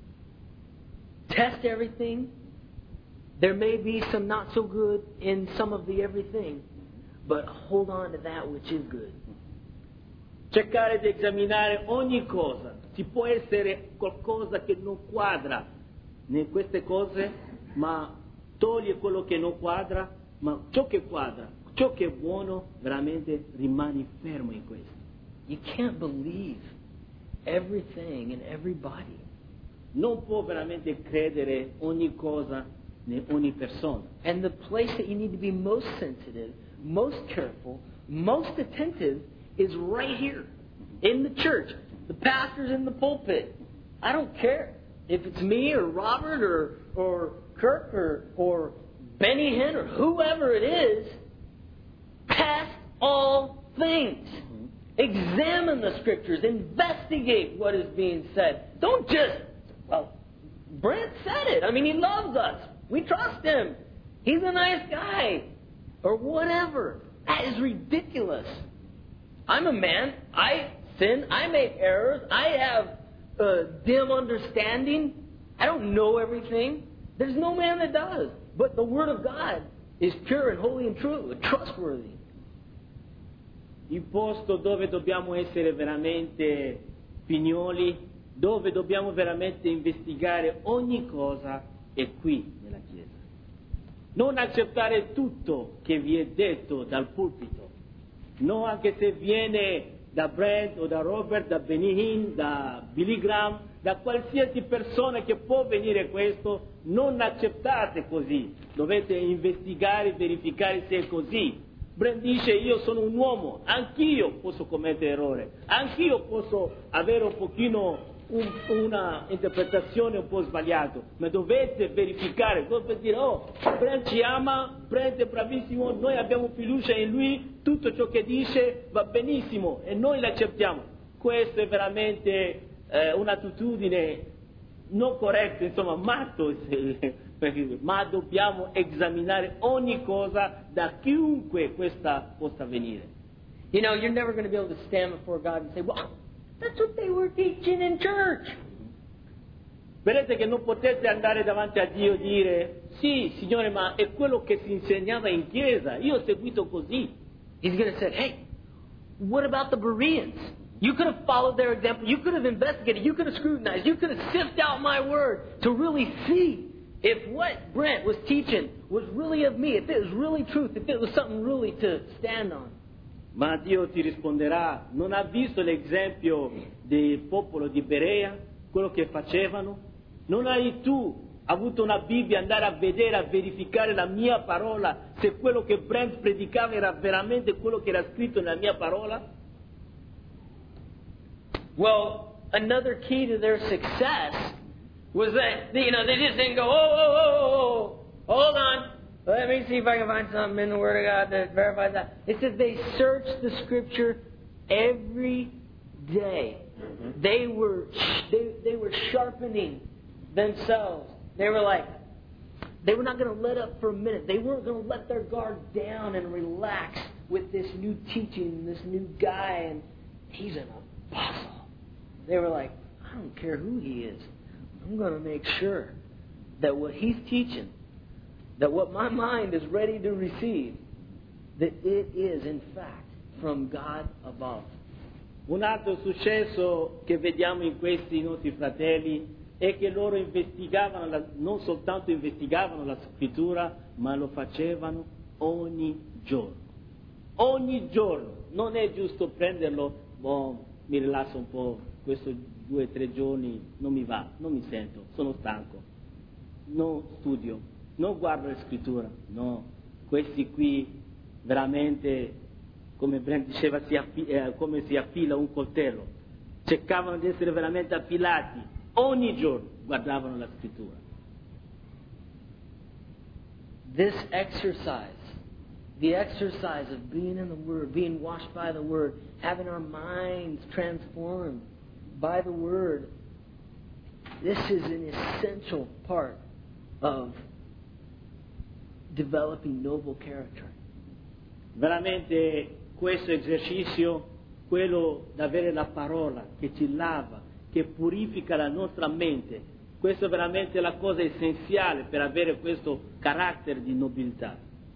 Speaker 1: Test everything. There may be some not so good in some of the everything, but hold on to that which is good.
Speaker 2: Cercare di esaminare ogni cosa. Ci può essere qualcosa che non quadra in queste cose, ma toglie quello che non quadra, ma ciò che quadra, ciò che è buono, veramente rimani fermo in questo.
Speaker 1: You can't believe everything and everybody.
Speaker 2: Non può veramente credere ogni cosa in ogni persona.
Speaker 1: And the place that you need to be most sensitive, most careful, most attentive is right here in the church. The pastor's in the pulpit. I don't care if it's me or Robert or or Kirk or or Benny Hinn or whoever it is. Test all things. Mm-hmm. Examine the Scriptures. Investigate what is being said. Don't just, well, Brent said it. I mean, he loves us. We trust him. He's a nice guy. Or whatever. That is ridiculous. I'm a man. I sin. I make errors. I have uh, dim understanding. I don't know everything. There's no man that does. But the Word of God is pure and holy and true and trustworthy.
Speaker 2: Il posto dove dobbiamo essere veramente pignoli, dove dobbiamo veramente investigare ogni cosa, è qui nella Chiesa. Non accettare tutto che vi è detto dal pulpito, non anche se viene da Brent o da Robert, da Benny Hinn, da Billy Graham, da qualsiasi persona che può venire questo, non accettate così, dovete investigare, verificare se è così. Brent dice io sono un uomo, anch'io posso commettere errore, anch'io posso avere un pochino un, una interpretazione un po' sbagliata, ma dovete verificare, dovete dire oh, Brent ci ama, Brent è bravissimo, noi abbiamo fiducia in lui, tutto ciò che dice va benissimo e noi l'accettiamo. Questo è veramente eh, un'attitudine non corretta, insomma, matto, ma dobbiamo esaminare ogni cosa da chiunque questa possa venire.
Speaker 1: You know, you're never going to be able to stand before God and say, well, that's what they were teaching in church.
Speaker 2: Vedete che non potete andare davanti a Dio e dire, sì, Signore, ma è quello che si insegnava in chiesa, io ho seguito così.
Speaker 1: He's going to say, hey, what about the Bereans? You could have followed their example. You could have investigated. You could have scrutinized. You could have sifted out my word to really see if what Brent was teaching was really of me, if it was really truth, if it was something really to stand on.
Speaker 2: Ma Dio ti risponderà, non ha visto l'esempio del popolo di Berea, quello che facevano? Non hai tu avuto una Bibbia, andare a vedere, a verificare la mia parola, se quello che Brent predicava era veramente quello che era scritto nella mia parola?
Speaker 1: Well, another key to their success was that, you know, they just didn't go, oh, oh, oh, oh, hold on. Let me see if I can find something in the Word of God that verifies that. It says they searched the Scripture every day. Mm-hmm. They were they, they were sharpening themselves. They were like, they were not going to let up for a minute. They weren't going to let their guard down and relax with this new teaching, this new guy, and he's an apostle. They were like, I don't care who he is. I'm going to make sure that what he's teaching, that what my mind is ready to receive, that it is, in fact, from God above.
Speaker 2: Un altro successo che vediamo in questi nostri fratelli è che loro investigavano, la, non soltanto investigavano la scrittura, ma lo facevano ogni giorno. Ogni giorno. Non è giusto prenderlo, boh, mi rilasso un po', questi due o tre giorni non mi va, non mi sento, sono stanco, non studio, non guardo la scrittura, no, questi qui veramente, come Brent diceva, si affi- eh, come si affila un coltello, cercavano di essere veramente affilati, ogni giorno guardavano la scrittura.
Speaker 1: This exercise, the exercise of being in the Word, being washed by the Word, having our minds transformed by the Word, this is an essential part of developing noble character.
Speaker 2: Veramente questo esercizio, quello di avere la parola che ci lava, che purifica la nostra mente, questo è veramente la cosa essenziale per avere questo carattere di nobiltà.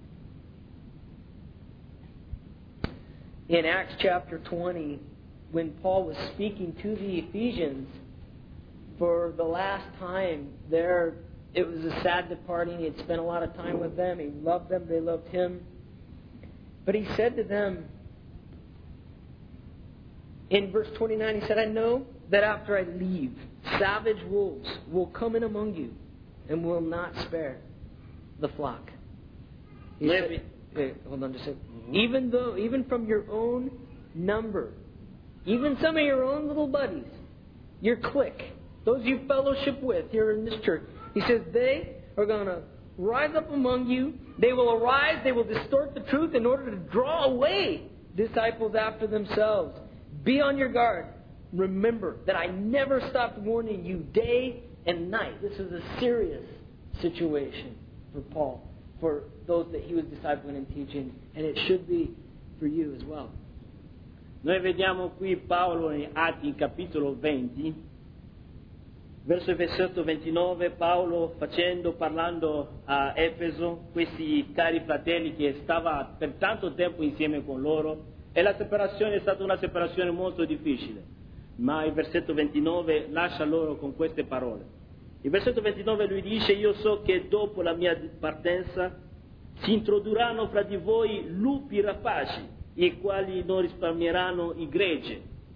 Speaker 1: In Acts chapter twenty, when Paul was speaking to the Ephesians for the last time there, it was a sad departing. He had spent a lot of time with them. He loved them. They loved him. But he said to them, in verse twenty-nine, he said, I know that after I leave, savage wolves will come in among you and will not spare. the flock. He
Speaker 2: Noi
Speaker 1: said,
Speaker 2: vi-
Speaker 1: eh, hold on just a second. Even though, even from your own number, even some of your own little buddies, your clique, those you fellowship with here in this church, he says they are going to rise up among you. They will arise. They will distort the truth in order to draw away disciples after themselves. Be on your guard. Remember that I never stopped warning you day and night. This is a serious situation for Paul, for those that he was discipling and teaching, and it should be for you as well.
Speaker 2: Noi vediamo qui Paolo in Atti, in capitolo venti, verso il versetto ventinove, Paolo facendo, parlando a Efeso, questi cari fratelli che stava per tanto tempo insieme con loro, e la separazione è stata una separazione molto difficile, ma il versetto ventinove lascia loro con queste parole. Il versetto ventinove lui dice: io so che dopo la mia partenza si introdurranno fra di voi lupi rapaci, i quali non risparmieranno i greggi,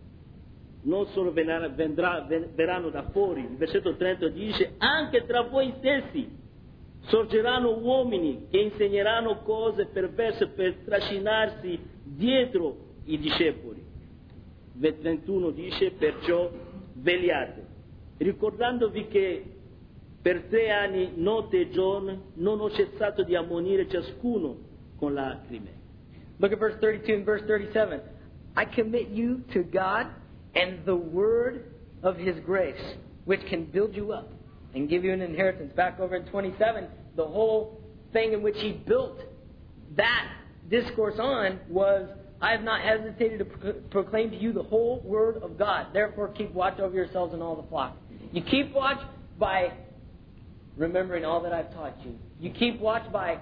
Speaker 2: non solo vendrà, vendrà, verranno da fuori. Il versetto trenta dice: anche tra voi stessi sorgeranno uomini che insegneranno cose perverse per trascinarsi dietro i discepoli. Il trentuno dice: perciò vegliate, ricordandovi che per tre anni, notte e giorno, non ho cessato di ammonire ciascuno con lacrime.
Speaker 1: Look at verse thirty-two and verse thirty-seven. I commit you to God and the word of His grace, which can build you up and give you an inheritance. Back over in twenty-seven, the whole thing in which he built that discourse on was, I have not hesitated to pro- proclaim to you the whole word of God. Therefore, keep watch over yourselves and all the flock. You keep watch by remembering all that I've taught you. You keep watch by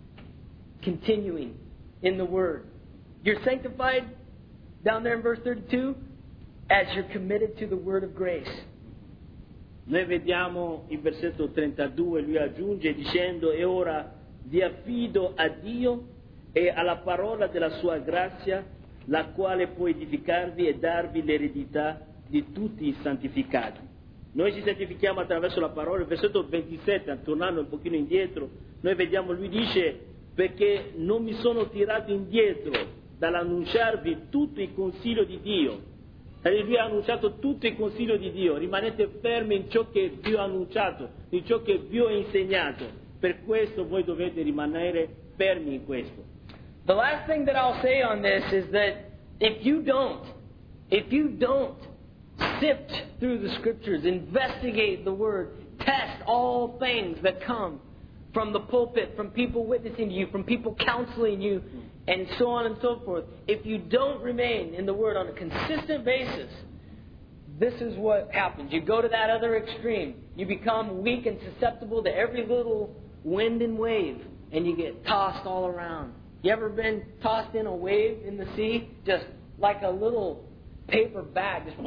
Speaker 1: continuing in the Word. You're sanctified down there in verse thirty-two as you're committed to the Word of grace.
Speaker 2: Noi vediamo il versetto trentadue, lui aggiunge dicendo: e ora vi affido a Dio e alla parola della sua grazia, la quale può edificarvi e darvi l'eredità di tutti i santificati. Noi ci santifichiamo attraverso la parola. Il versetto ventisette, tornando un pochino indietro, noi vediamo, lui dice: perché non mi sono tirato indietro dall'annunciarvi tutto il consiglio di Dio. E lui ha annunciato tutto il consiglio di Dio. Rimanete fermi in ciò che Dio ha annunciato, in ciò che Dio ha insegnato. Per questo voi dovete rimanere fermi in questo.
Speaker 1: The last thing that I'll say on this is that if you don't, if you don't sift through the Scriptures, investigate the Word, test all things that come from the pulpit, from people witnessing to you, from people counseling you, and so on and so forth. If you don't remain in the Word on a consistent basis, this is what happens. You go to that other extreme. You become weak and susceptible to every little wind and wave, and you get tossed all around. You ever been tossed in a wave in the sea? Just like a little paper bag. Just...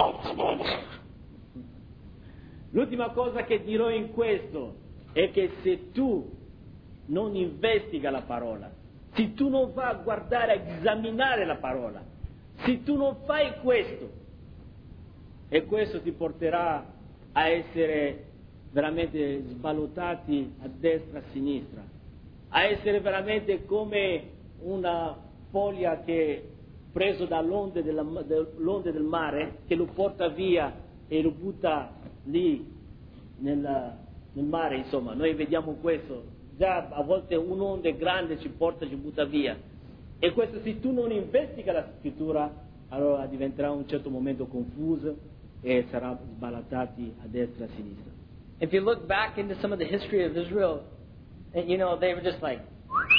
Speaker 2: L'ultima cosa che dirò in questo è che se tu non investiga la parola, se tu non vai a guardare, a esaminare la parola, se tu non fai questo, e questo ti porterà a essere veramente sballottati a destra e a sinistra, a essere veramente come una foglia che preso dall'onde, della, dall'onde del mare, che lo porta via e lo butta lì nella, nel mare. Insomma, noi vediamo questo, già a volte un'onda grande ci porta, ci butta via, e questo, se tu non investiga la scrittura, allora diventerà un certo momento confuso e sarà sballottati a destra e a sinistra.
Speaker 1: If you look back into some of the history of Israel, and you know, they were just like,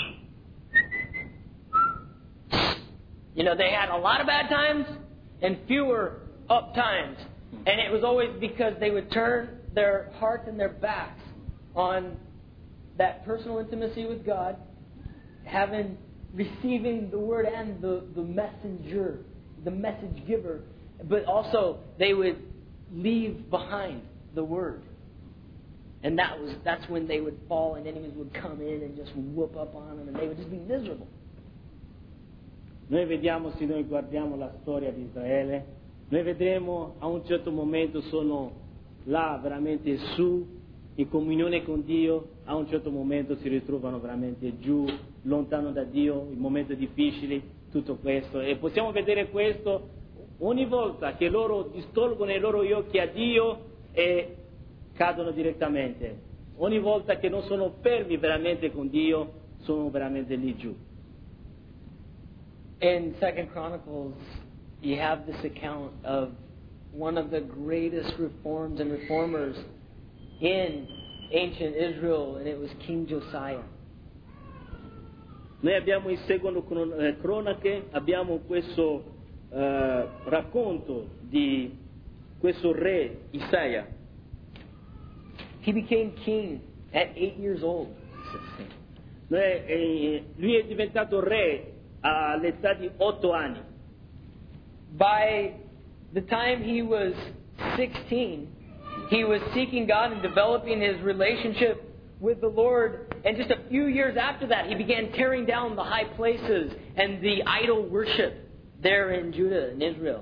Speaker 1: you know, they had a lot of bad times and fewer up times. And it was always because they would turn their hearts and their backs on that personal intimacy with God, having, receiving the Word and the, the messenger, the message giver, but also they would leave behind the Word. And that was that's when they would fall and enemies would come in and just whoop up on them and they would just be miserable.
Speaker 2: Noi vediamo, se noi guardiamo la storia di Israele, noi vedremo a un certo momento sono là veramente su in comunione con Dio, a un certo momento si ritrovano veramente giù, lontano da Dio, in momenti difficili, tutto questo. E possiamo vedere questo ogni volta che loro distolgono i loro occhi a Dio e cadono direttamente. Ogni volta che non sono fermi veramente con Dio, sono veramente lì giù.
Speaker 1: In Second Chronicles, you have this account of one of the greatest reforms and reformers in ancient Israel, and it was King Josiah.
Speaker 2: Noi abbiamo in secondo cronache, abbiamo questo eh, racconto di questo re Isaia.
Speaker 1: He became king at eight years old.
Speaker 2: Noi, eh, lui è diventato re all'età di otto anni.
Speaker 1: By the time he was sixteen, he was seeking God and developing his relationship with the Lord. And just a few years after that, he began tearing down the high places and the idol worship there in Judah and Israel.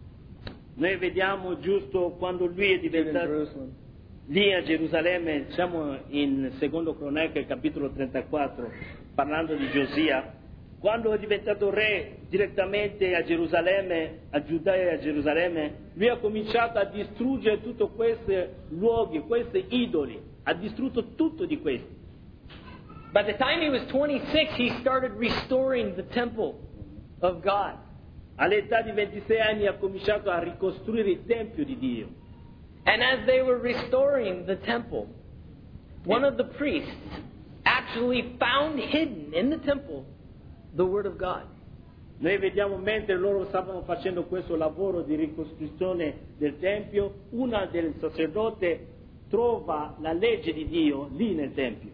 Speaker 2: Noi vediamo giusto quando lui è diventato lì a Gerusalemme, siamo in secondo Cronache capitolo trentaquattro, parlando di Giosia. Quando è diventato re direttamente a Gerusalemme, a Giuda e a Gerusalemme, lui ha cominciato a distruggere tutti questi luoghi, questi idoli, ha distrutto tutto di questi.
Speaker 1: By the time he was twenty-six, he started restoring the temple of God.
Speaker 2: All'età di ventisei anni ha cominciato a ricostruire il tempio di Dio.
Speaker 1: And as they were restoring the temple, one of the priests actually found hidden in the temple the Word of God.
Speaker 2: Noi vediamo mentre loro stavano facendo questo lavoro di ricostruzione del Tempio, una delle sacerdote trova la legge di Dio lì nel Tempio.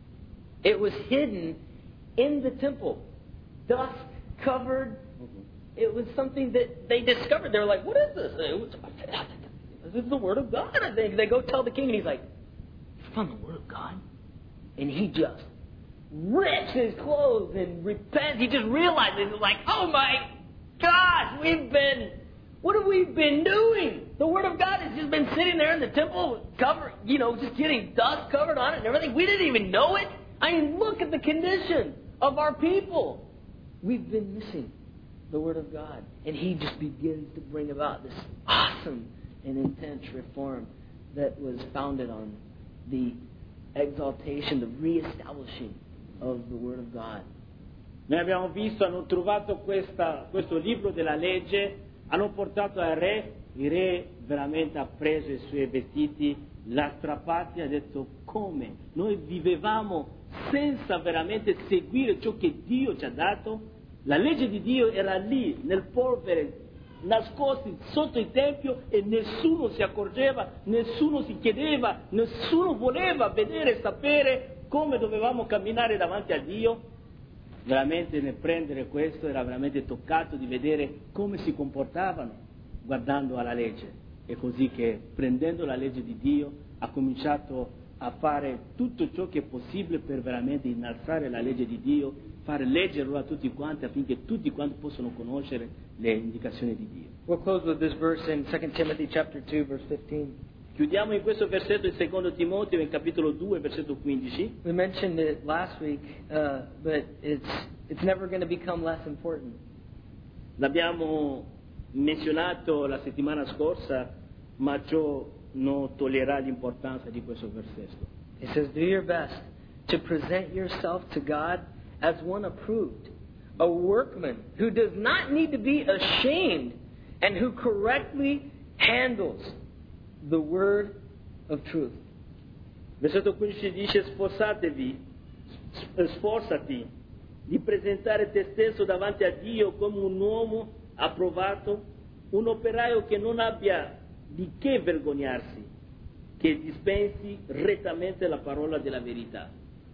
Speaker 1: It was hidden in the temple, dust covered. It was something that they discovered. They were like, "What is this?" It was, this is the Word of God. I think they go tell the king, and he's like, "You found the Word of God?" And he just rips his clothes and repents. He just realizes, he's like, "Oh my gosh, we've been, what have we been doing? The Word of God has just been sitting there in the temple, covered, you know, just getting dust covered on it and everything. We didn't even know it. I mean, look at the condition of our people. We've been missing the Word of God." And he just begins to bring about this awesome and intense reform that was founded on the exaltation, the reestablishing of the Word of God.
Speaker 2: Noi abbiamo visto, hanno trovato questa, questo libro della legge, hanno portato al re, il re veramente ha preso i suoi vestiti, l'ha strappati e ha detto: come? Noi vivevamo senza veramente seguire ciò che Dio ci ha dato? La legge di Dio era lì, nel polvere, nascosti sotto il Tempio e nessuno si accorgeva, nessuno si chiedeva, nessuno voleva vedere e sapere come dovevamo camminare davanti a Dio. Veramente nel prendere questo era veramente toccato di vedere come si comportavano guardando alla legge. È così che prendendo la legge di Dio ha cominciato a fare tutto ciò che è possibile per veramente innalzare la legge di Dio, fare leggerlo a tutti quanti affinché tutti quanti possano conoscere le indicazioni di Dio.
Speaker 1: We'll close with this verse in Second Timothy chapter two, verse fifteen.
Speaker 2: Chiudiamo in questo versetto in secondo Timoteo, in capitolo due, versetto quindici.
Speaker 1: We mentioned it last week, uh, but it's it's never going to become less important.
Speaker 2: L'abbiamo menzionato la settimana scorsa, ma ciò non toglierà l'importanza di questo versetto.
Speaker 1: It says, "Do your best to present yourself to God as one approved, a workman who does not need to be ashamed and who correctly handles the word of truth."
Speaker 2: Versetto quindici dice: sforzatevi, sforzati di presentare te stesso davanti a Dio come un uomo approvato, un operaio che non abbia di che vergognarsi, che dispensi rettamente la parola della verità.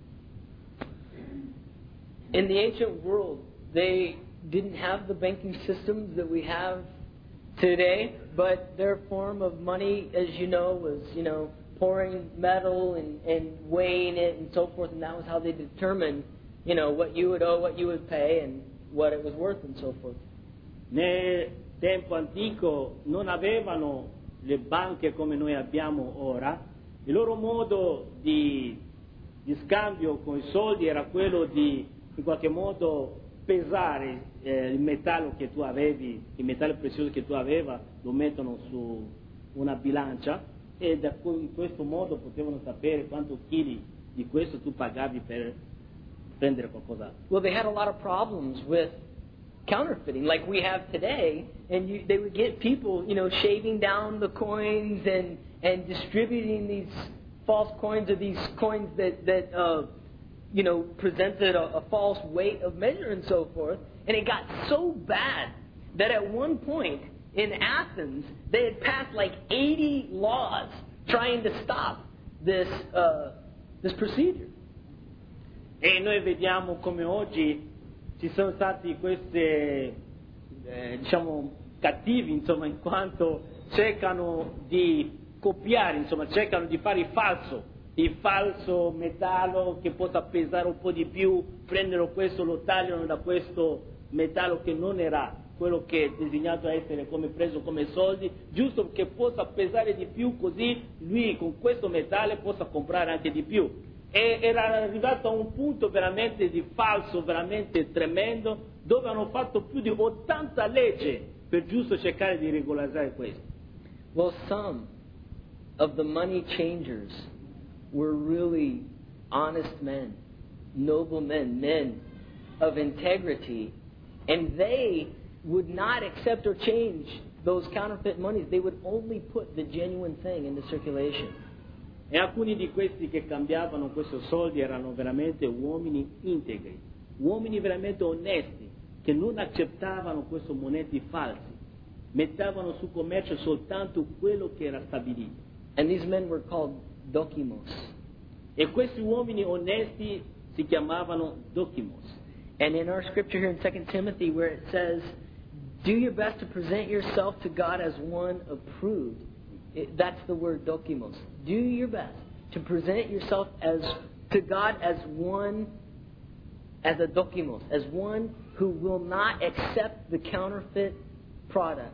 Speaker 1: In the ancient world, they didn't have the banking systems that we have today, but their form of money, as you know, was, you know, pouring metal and, and weighing it and so forth, and that was how they determined, you know, what you would owe, what you would pay, and what it was worth and so forth.
Speaker 2: Nel tempo antico non avevano le banche come noi abbiamo ora, Il loro modo di, di scambio con i soldi era quello di in qualche modo pesare eh, il metallo che tu avevi, il metallo prezioso che tu avevi, lo mettono su una bilancia e da co- in questo modo potevano sapere quanto chili di questo tu pagavi per prendere qualcosa.
Speaker 1: Well, they had a lot of problems with counterfeiting like we have today, and you, they would get people, you know, shaving down the coins and, and distributing these false coins or these coins that, that uh, you know, presented a, a false weight of measure and so forth. And it got so bad that at one point in Athens, they had passed like eighty laws trying to stop this, uh, this procedure.
Speaker 2: E noi vediamo come oggi ci sono stati questi, eh, diciamo, cattivi, insomma, in quanto cercano di copiare, insomma, cercano di fare il falso, il falso metallo che possa pesare un po' di più, prendono questo, lo tagliano da questo metallo che non era quello che è designato a essere come preso come soldi, giusto che possa pesare di più, così lui con questo metallo possa comprare anche di più. E era arrivato a un punto veramente di falso, veramente tremendo, dove hanno fatto più di ottanta leggi per giusto cercare di regolarizzare questo.
Speaker 1: Well, some of the money changers were really honest men, noble men, men of integrity, and they would not accept or change those counterfeit monies. They would only put the genuine thing into circulation.
Speaker 2: E alcuni di questi che cambiavano questi soldi erano veramente uomini integri, uomini veramente onesti, che non accettavano queste monete false, mettevano su commercio soltanto quello che era stabilito.
Speaker 1: And these men were called dokimos.
Speaker 2: E questi uomini onesti si chiamavano dokimos.
Speaker 1: And in our scripture here in Second Timothy, where it says, do your best to present yourself to God as one approved. It, that's the word dokimos. Do your best to present yourself as to God as one, as a dokimos, as one who will not accept the counterfeit product.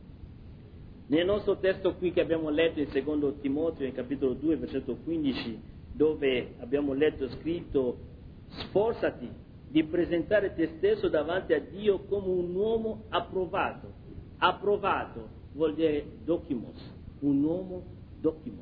Speaker 2: Nel nostro testo qui che abbiamo letto in secondo Timoteo, nel capitolo due, versetto quindici, dove abbiamo letto scritto: sforzati di presentare te stesso davanti a Dio come un uomo approvato. Approvato vuol dire dokimos, un uomo dokimos.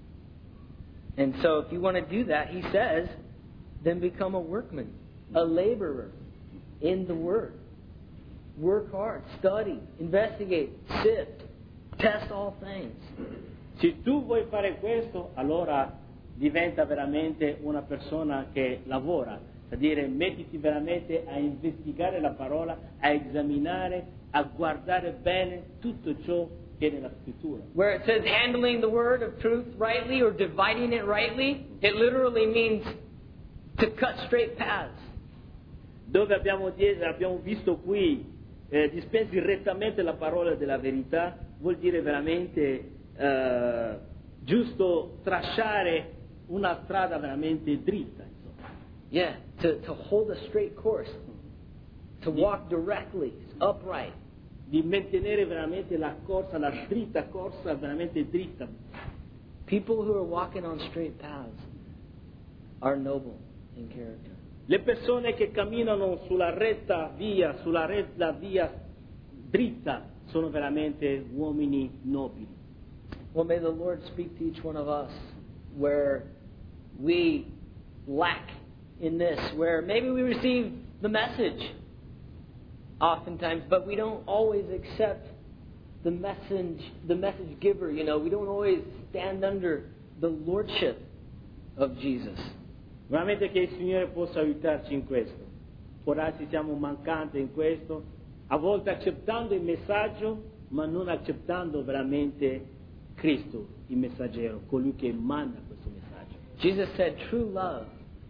Speaker 1: And so if you want to do that, he says, then become a workman, a laborer in the Word. Work hard, study, investigate, sift, test all things.
Speaker 2: Se tu vuoi fare questo, allora diventa veramente una persona che lavora, a dire mettiti veramente a investigare la parola, a esaminare, a guardare bene tutto ciò che è nella scrittura.
Speaker 1: Where it says handling the word of truth rightly or dividing it rightly, it literally means to cut straight paths.
Speaker 2: Dove abbiamo, abbiamo visto qui eh, dispensi rettamente la parola della verità, vuol dire veramente eh, giusto tracciare una strada veramente dritta. Insomma.
Speaker 1: Yeah, to, to hold a straight course, to walk directly, upright.
Speaker 2: Di mantenere veramente la corsa, la dritta corsa veramente dritta.
Speaker 1: People who are walking on straight paths are noble in character.
Speaker 2: Le persone che camminano sulla retta via, sulla retta via dritta, sono veramente uomini nobili.
Speaker 1: Well, may the Lord speak to each one of us where we lack in this, where maybe we receive the message oftentimes, but we don't always accept the message, the message giver. You know, we don't always stand under the lordship of Jesus.
Speaker 2: Veramente che il Signore possa aiutarci in questo. Forse siamo mancanti in questo, a volte accettando il messaggio, ma non accettando veramente Cristo, il messaggero, colui che manda questo messaggio.
Speaker 1: Jesus said, true love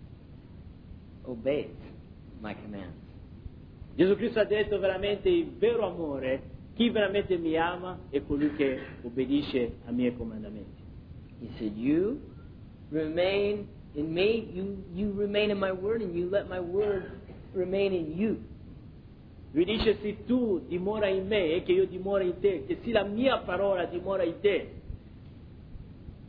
Speaker 1: obeys my commands.
Speaker 2: Gesù Cristo ha detto veramente il vero amore, chi veramente mi ama è colui che obbedisce ai miei comandamenti.
Speaker 1: He said, you remain in me, you, you remain in my word, and you let my word remain in you.
Speaker 2: Lui dice, se tu dimora in me e che io dimoro in te, che se la mia parola dimora in te.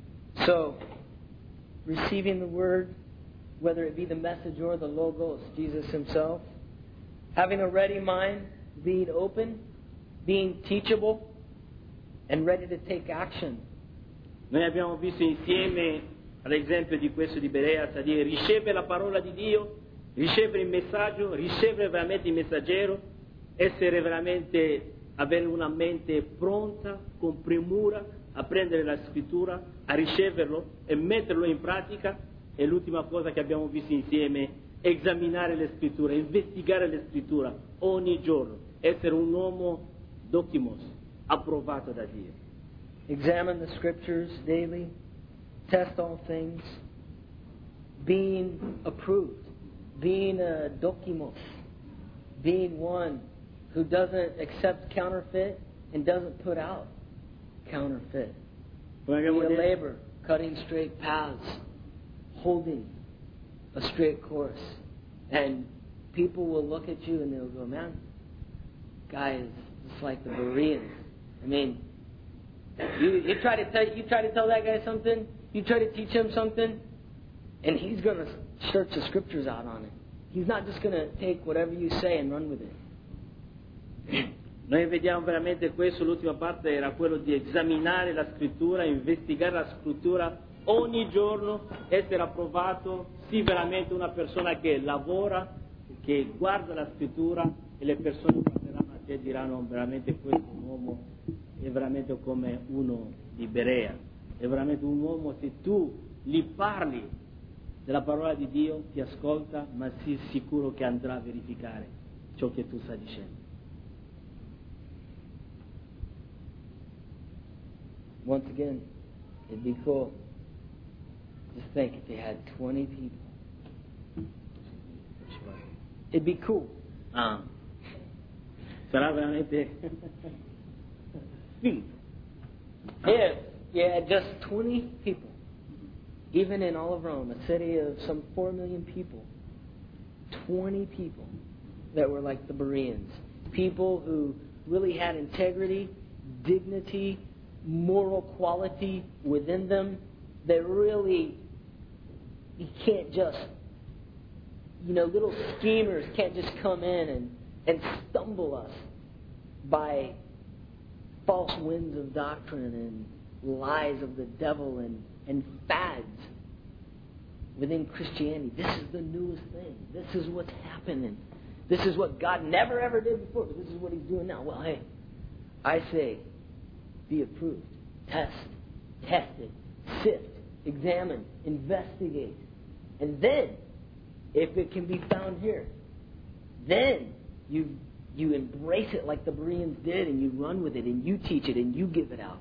Speaker 1: So, receiving the Word, whether it be the message or the logos, Jesus Himself, having a ready mind, being open, being teachable, and ready to take action.
Speaker 2: Noi abbiamo visto insieme all'esempio di questo di Berea, cioè dire ricevere la parola di Dio, ricevere il messaggio, ricevere veramente il messaggero, essere veramente, avere una mente pronta, con premura, a prendere la scrittura, a riceverlo e metterlo in pratica. E l'ultima cosa che abbiamo visto insieme, esaminare le scritture, investigare le scritture ogni giorno, essere un uomo docimos, approvato da Dio.
Speaker 1: Examine the scriptures daily, test all things, being approved, being a docimos, being one who doesn't accept counterfeit and doesn't put out counterfeit. Be a labor, cutting straight paths, holding a straight course. And people will look at you and they'll go, man, guy is just like the Bereans. I mean, you, you try to tell you try to tell that guy something, you try to teach him something, and he's going to search the scriptures out on it. He's not just going to take whatever you say and run with it.
Speaker 2: Noi vediamo veramente questo, l'ultima parte era quello di esaminare la scrittura, investigare la scrittura ogni giorno, essere approvato, sì veramente una persona che lavora, che guarda la scrittura e le persone guarderanno a te e diranno veramente questo uomo è veramente come uno di Berea, è veramente un uomo, se tu gli parli della parola di Dio ti ascolta, ma sii sicuro che andrà a verificare ciò che tu stai dicendo.
Speaker 1: Once again, it'd be cool. Just think if they had twenty people. It'd be cool.
Speaker 2: Ah. Sarà veramente
Speaker 1: if you had just twenty people, even in all of Rome, a city of some four million people, twenty people that were like the Bereans, people who really had integrity, dignity, moral quality within them, that really, you can't just, you know, little schemers can't just come in and, and stumble us by false winds of doctrine and lies of the devil and, and fads within Christianity. This is the newest thing. This is what's happening. This is what God never ever did before, but this is what He's doing now. Well, hey, I say, be approved, test, test it, sift, examine, investigate. And then, if it can be found here, then you you embrace it like the Bereans did, and you run with it, and you teach it, and you give it out.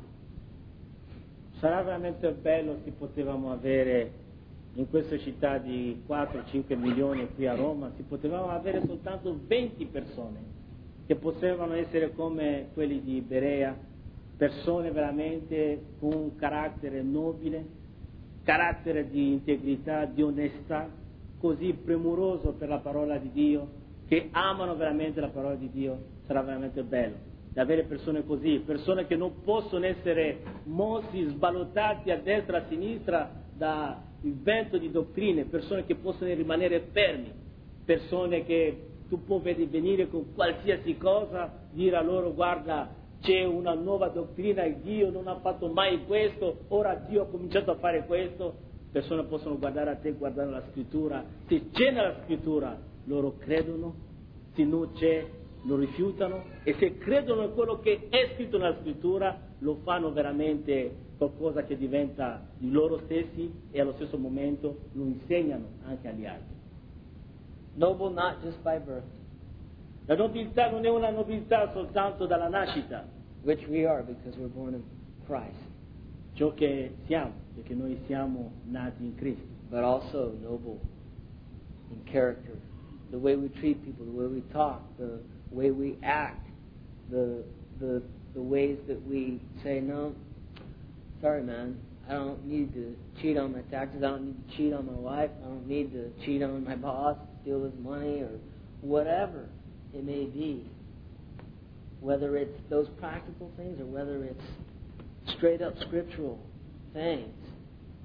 Speaker 2: Sarà veramente bello se potevamo avere in questa città di quattro cinque milioni qui a Roma, se potevamo avere soltanto venti persone che potevano essere come quelli di Berea, persone veramente con un carattere nobile, carattere di integrità, di onestà, così premuroso per la parola di Dio, che amano veramente la parola di Dio. Sarà veramente bello di avere persone così, persone che non possono essere mossi, sballottati a destra e a sinistra dal vento di dottrine, persone che possono rimanere fermi, persone che tu puoi venire con qualsiasi cosa, dire a loro guarda, c'è una nuova dottrina e Dio non ha fatto mai questo, ora Dio ha cominciato a fare questo. Persone possono guardare a te, guardare la scrittura, se c'è nella scrittura loro credono, se non c'è lo rifiutano, e se credono in quello che è scritto nella scrittura lo fanno veramente qualcosa che diventa di loro stessi e allo stesso momento lo insegnano anche agli altri.
Speaker 1: Noble not just by birth.
Speaker 2: La nobiltà non è una nobiltà soltanto dalla nascita,
Speaker 1: which we are because we're born in Christ,
Speaker 2: ciò che siamo, perché noi siamo nati in Cristo,
Speaker 1: but also noble in character, the way we treat people, the way we talk, the way we act, the the the ways that we say, no, sorry man, I don't need to cheat on my taxes, I don't need to cheat on my wife, I don't need to cheat on my boss, steal his money, or whatever it may be. Whether it's those practical things or whether it's straight up scriptural things,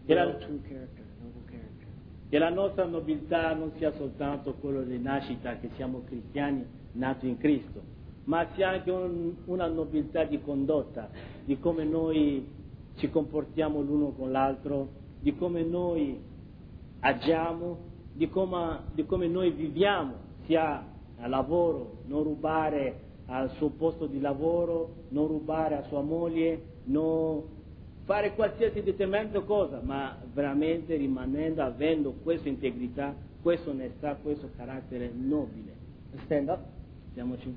Speaker 2: Che la,
Speaker 1: real true character, noble character.
Speaker 2: che la nostra nobiltà non sia soltanto quello di nascita, che siamo cristiani nati in Cristo, ma sia anche un, una nobiltà di condotta, di come noi ci comportiamo l'uno con l'altro, di come noi agiamo, di come, di come noi viviamo, sia a lavoro, non rubare al suo posto di lavoro, non rubare a sua moglie, non fare qualsiasi determinata cosa, ma veramente rimanendo, avendo questa integrità, questa onestà, questo carattere nobile.
Speaker 1: Stand up.
Speaker 2: Stiamoci.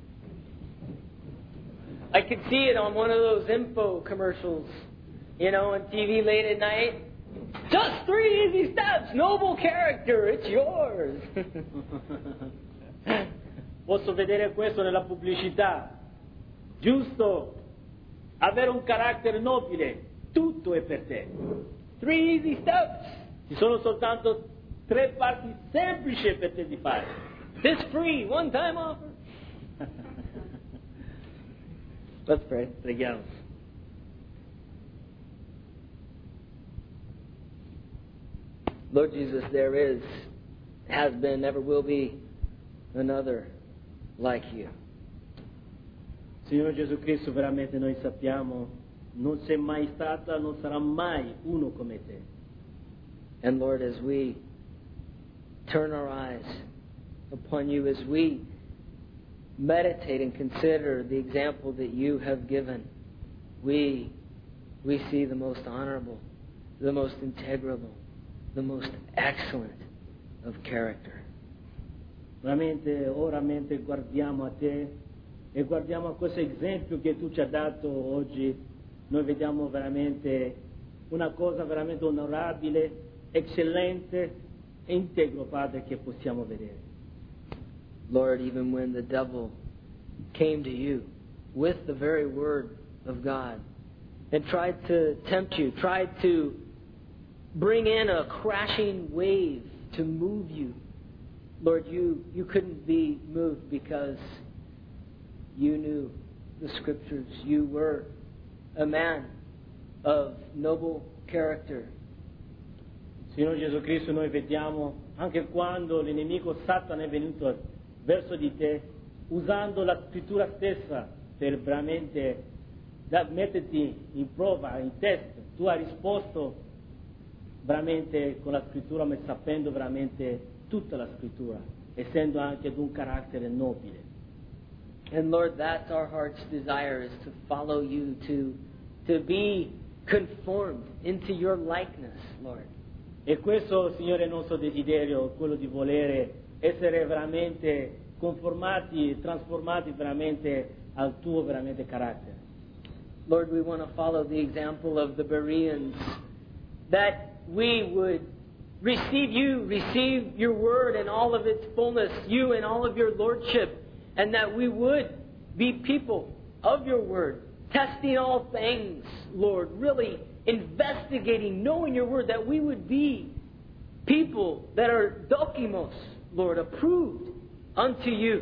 Speaker 1: I could see it on one of those info commercials, you know, on T V late at night. Just three easy steps, noble character, it's yours.
Speaker 2: Posso vedere questo nella pubblicità. Giusto, avere un carattere nobile, tutto è per te.
Speaker 1: Three easy steps.
Speaker 2: Ci sono soltanto tre passi semplici per te di fare.
Speaker 1: This free, one time offer. Let's pray.
Speaker 2: Preghiamo.
Speaker 1: Lord Jesus, there is, has been, never will be another like you.
Speaker 2: Signore Gesù Cristo, veramente noi sappiamo, non c'è mai stata, non sarà mai uno come te.
Speaker 1: And Lord, as we turn our eyes upon you, as we meditate and consider the example that you have given, we we see the most honorable, the most integrable, the most excellent of character.
Speaker 2: Veramente, oramente guardiamo a te e guardiamo a questo esempio che tu ci hai dato oggi. Noi vediamo veramente una cosa veramente onorabile, eccellente e integro, Padre, che possiamo vedere.
Speaker 1: Lord, even when the devil came to you with the very word of God and tried to tempt you, tried to bring in a crashing wave to move you, Lord, you, you couldn't be moved because you knew the Scriptures. You were a man of noble character.
Speaker 2: Signore Gesù Cristo, noi vediamo anche quando l'inimico Satana è venuto verso di te, usando la scrittura stessa per veramente da metterti in prova, in test, tu hai risposto veramente con la scrittura, ma sapendo veramente tutta la scrittura, essendo anche di un carattere nobile.
Speaker 1: And Lord, that's our heart's desire, is to follow you, to, to be conformed into your likeness, Lord.
Speaker 2: E questo, Signore, è il nostro desiderio, quello di volere essere veramente conformati, trasformati veramente al tuo veramente carattere.
Speaker 1: Lord, we want to follow the example of the Bereans, that we would receive you, receive your word in all of its fullness, you in all of your lordship, and that we would be people of your word, testing all things, Lord, really investigating, knowing your word, that we would be people that are dokimos, Lord, approved unto you.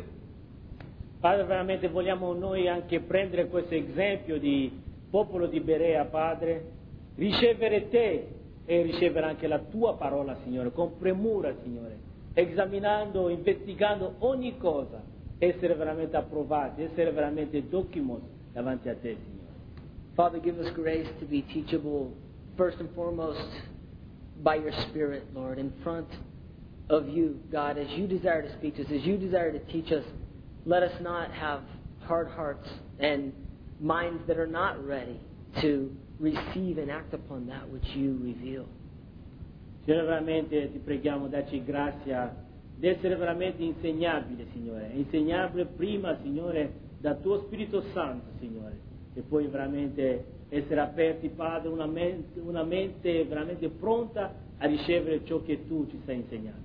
Speaker 2: Padre, veramente vogliamo noi anche prendere questo esempio di popolo di Berea, Padre, ricevere te e ricevere anche la tua parola, Signore, con premura, Signore, esaminando, investigando ogni cosa, essere veramente approvati, essere veramente dokimos davanti a te, Signore.
Speaker 1: Father, give us grace to be teachable, first and foremost, by your Spirit, Lord, in front of you, God, as you desire to speak to us, as you desire to teach us. Let us not have hard hearts and minds that are not ready to receive and act upon that which you reveal.
Speaker 2: Signore, veramente ti preghiamo, dacci grazia di essere veramente insegnabile, Signore, insegnabile prima, Signore, dal tuo Spirito Santo, Signore, e poi veramente essere aperti, Padre, una mente, una mente veramente pronta a ricevere ciò che tu ci stai insegnando.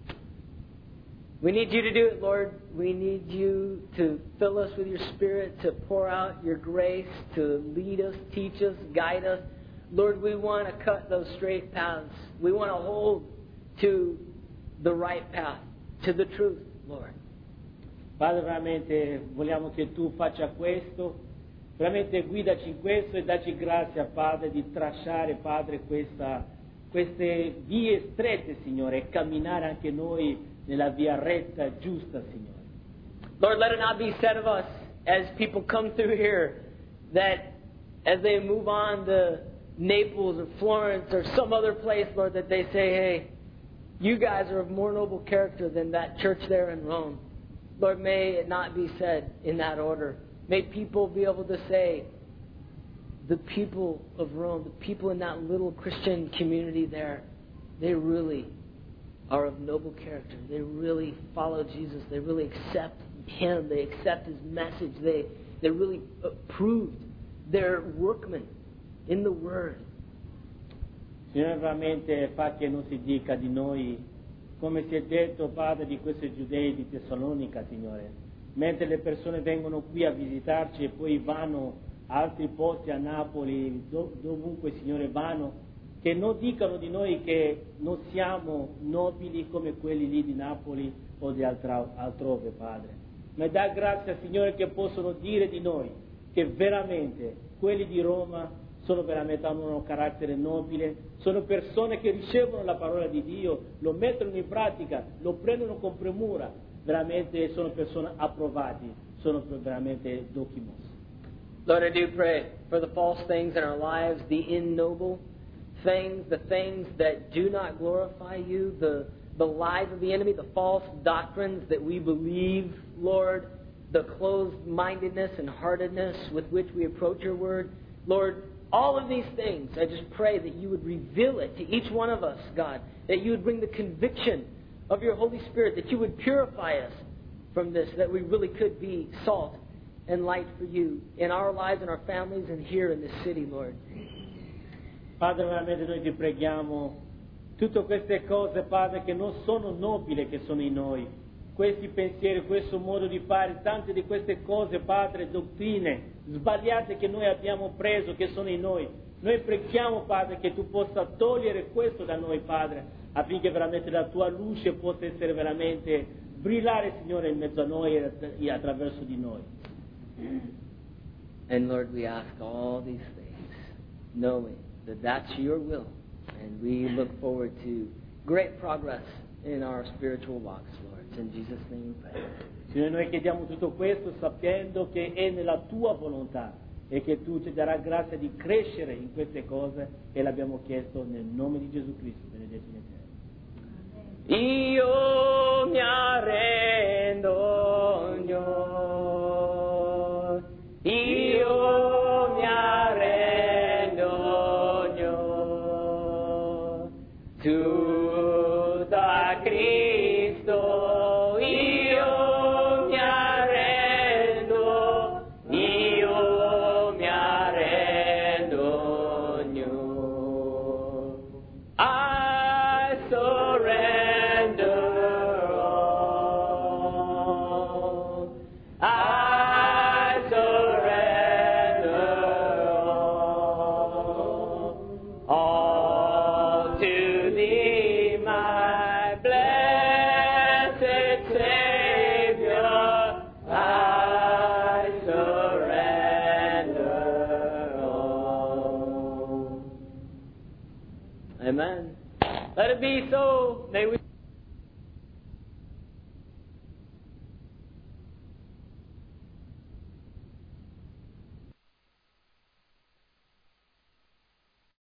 Speaker 1: We need you to do it, Lord. We need you to fill us with your Spirit, to pour out your grace, to lead us, teach us, guide us. Lord, we want to cut those straight paths. We want to hold to the right path, to the truth, Lord.
Speaker 2: Padre, veramente vogliamo che tu faccia questo, veramente guidaci in questo e dacci grazia, Padre, di tracciare, Padre, questa, queste vie strette, Signore, e camminare anche noi nella via retta, giusta, Signore.
Speaker 1: Lord, let it not be said of us as people come through here that as they move on to Naples or Florence or some other place, Lord, that they say, hey, you guys are of more noble character than that church there in Rome. Lord, may it not be said in that order. May people be able to say, the people of Rome, the people in that little Christian community there, they really are of noble character. They really follow Jesus. They really accept Him. They accept His message. They, they really approved. They're workmen in the Word.
Speaker 2: Signore, veramente fa che non si dica di noi, come si è detto, Padre, di questi giudei di Tessalonica, Signore, mentre le persone vengono qui a visitarci e poi vanno a altri posti, a Napoli, dov- dovunque, Signore, vanno, che non dicano di noi che non siamo nobili come quelli lì di Napoli o di altra, altrove, Padre. Ma dà grazia, Signore, che possono dire di noi che veramente quelli di Roma sono veramente, hanno un carattere nobile, sono persone che ricevono la parola di Dio, lo mettono in pratica, lo prendono con premura, veramente sono persone approvate, sono veramente docimos.
Speaker 1: Lord, I do pray for the false things in our lives, the ignoble things, the things that do not glorify you, the, the lies of the enemy, the false doctrines that we believe, Lord, the closed-mindedness and heartedness with which we approach your word. Lord, all of these things, I just pray that you would reveal it to each one of us, God, that you would bring the conviction of your Holy Spirit, that you would purify us from this, that we really could be salt and light for you in our lives, in our families, and here in this city, Lord.
Speaker 2: Padre, veramente noi ti preghiamo tutte queste cose, Padre, che non sono nobili, che sono in noi, questi pensieri, questo modo di fare, tante di queste cose, Padre, dottrine sbagliate che noi abbiamo preso, che sono in noi. Noi preghiamo, Padre, che tu possa togliere questo da noi, Padre, affinché veramente la tua luce possa essere veramente brillare, Signore, in mezzo a noi e attraverso di noi.
Speaker 1: And Lord, we ask all these things, knowing that that's your will, and we look forward to great progress in our spiritual walks, Lord. In Jesus' name we pray.
Speaker 2: Signore, noi chiediamo tutto questo sapendo che è nella tua volontà e che tu ci darai grazia di crescere in queste cose, e l'abbiamo chiesto nel nome di Gesù Cristo, benedetto in eterno.
Speaker 1: Io mi arrendo, Signore. Io mi arrendo, Signore. Tutto a Cristo. Amen. Let it be so. May we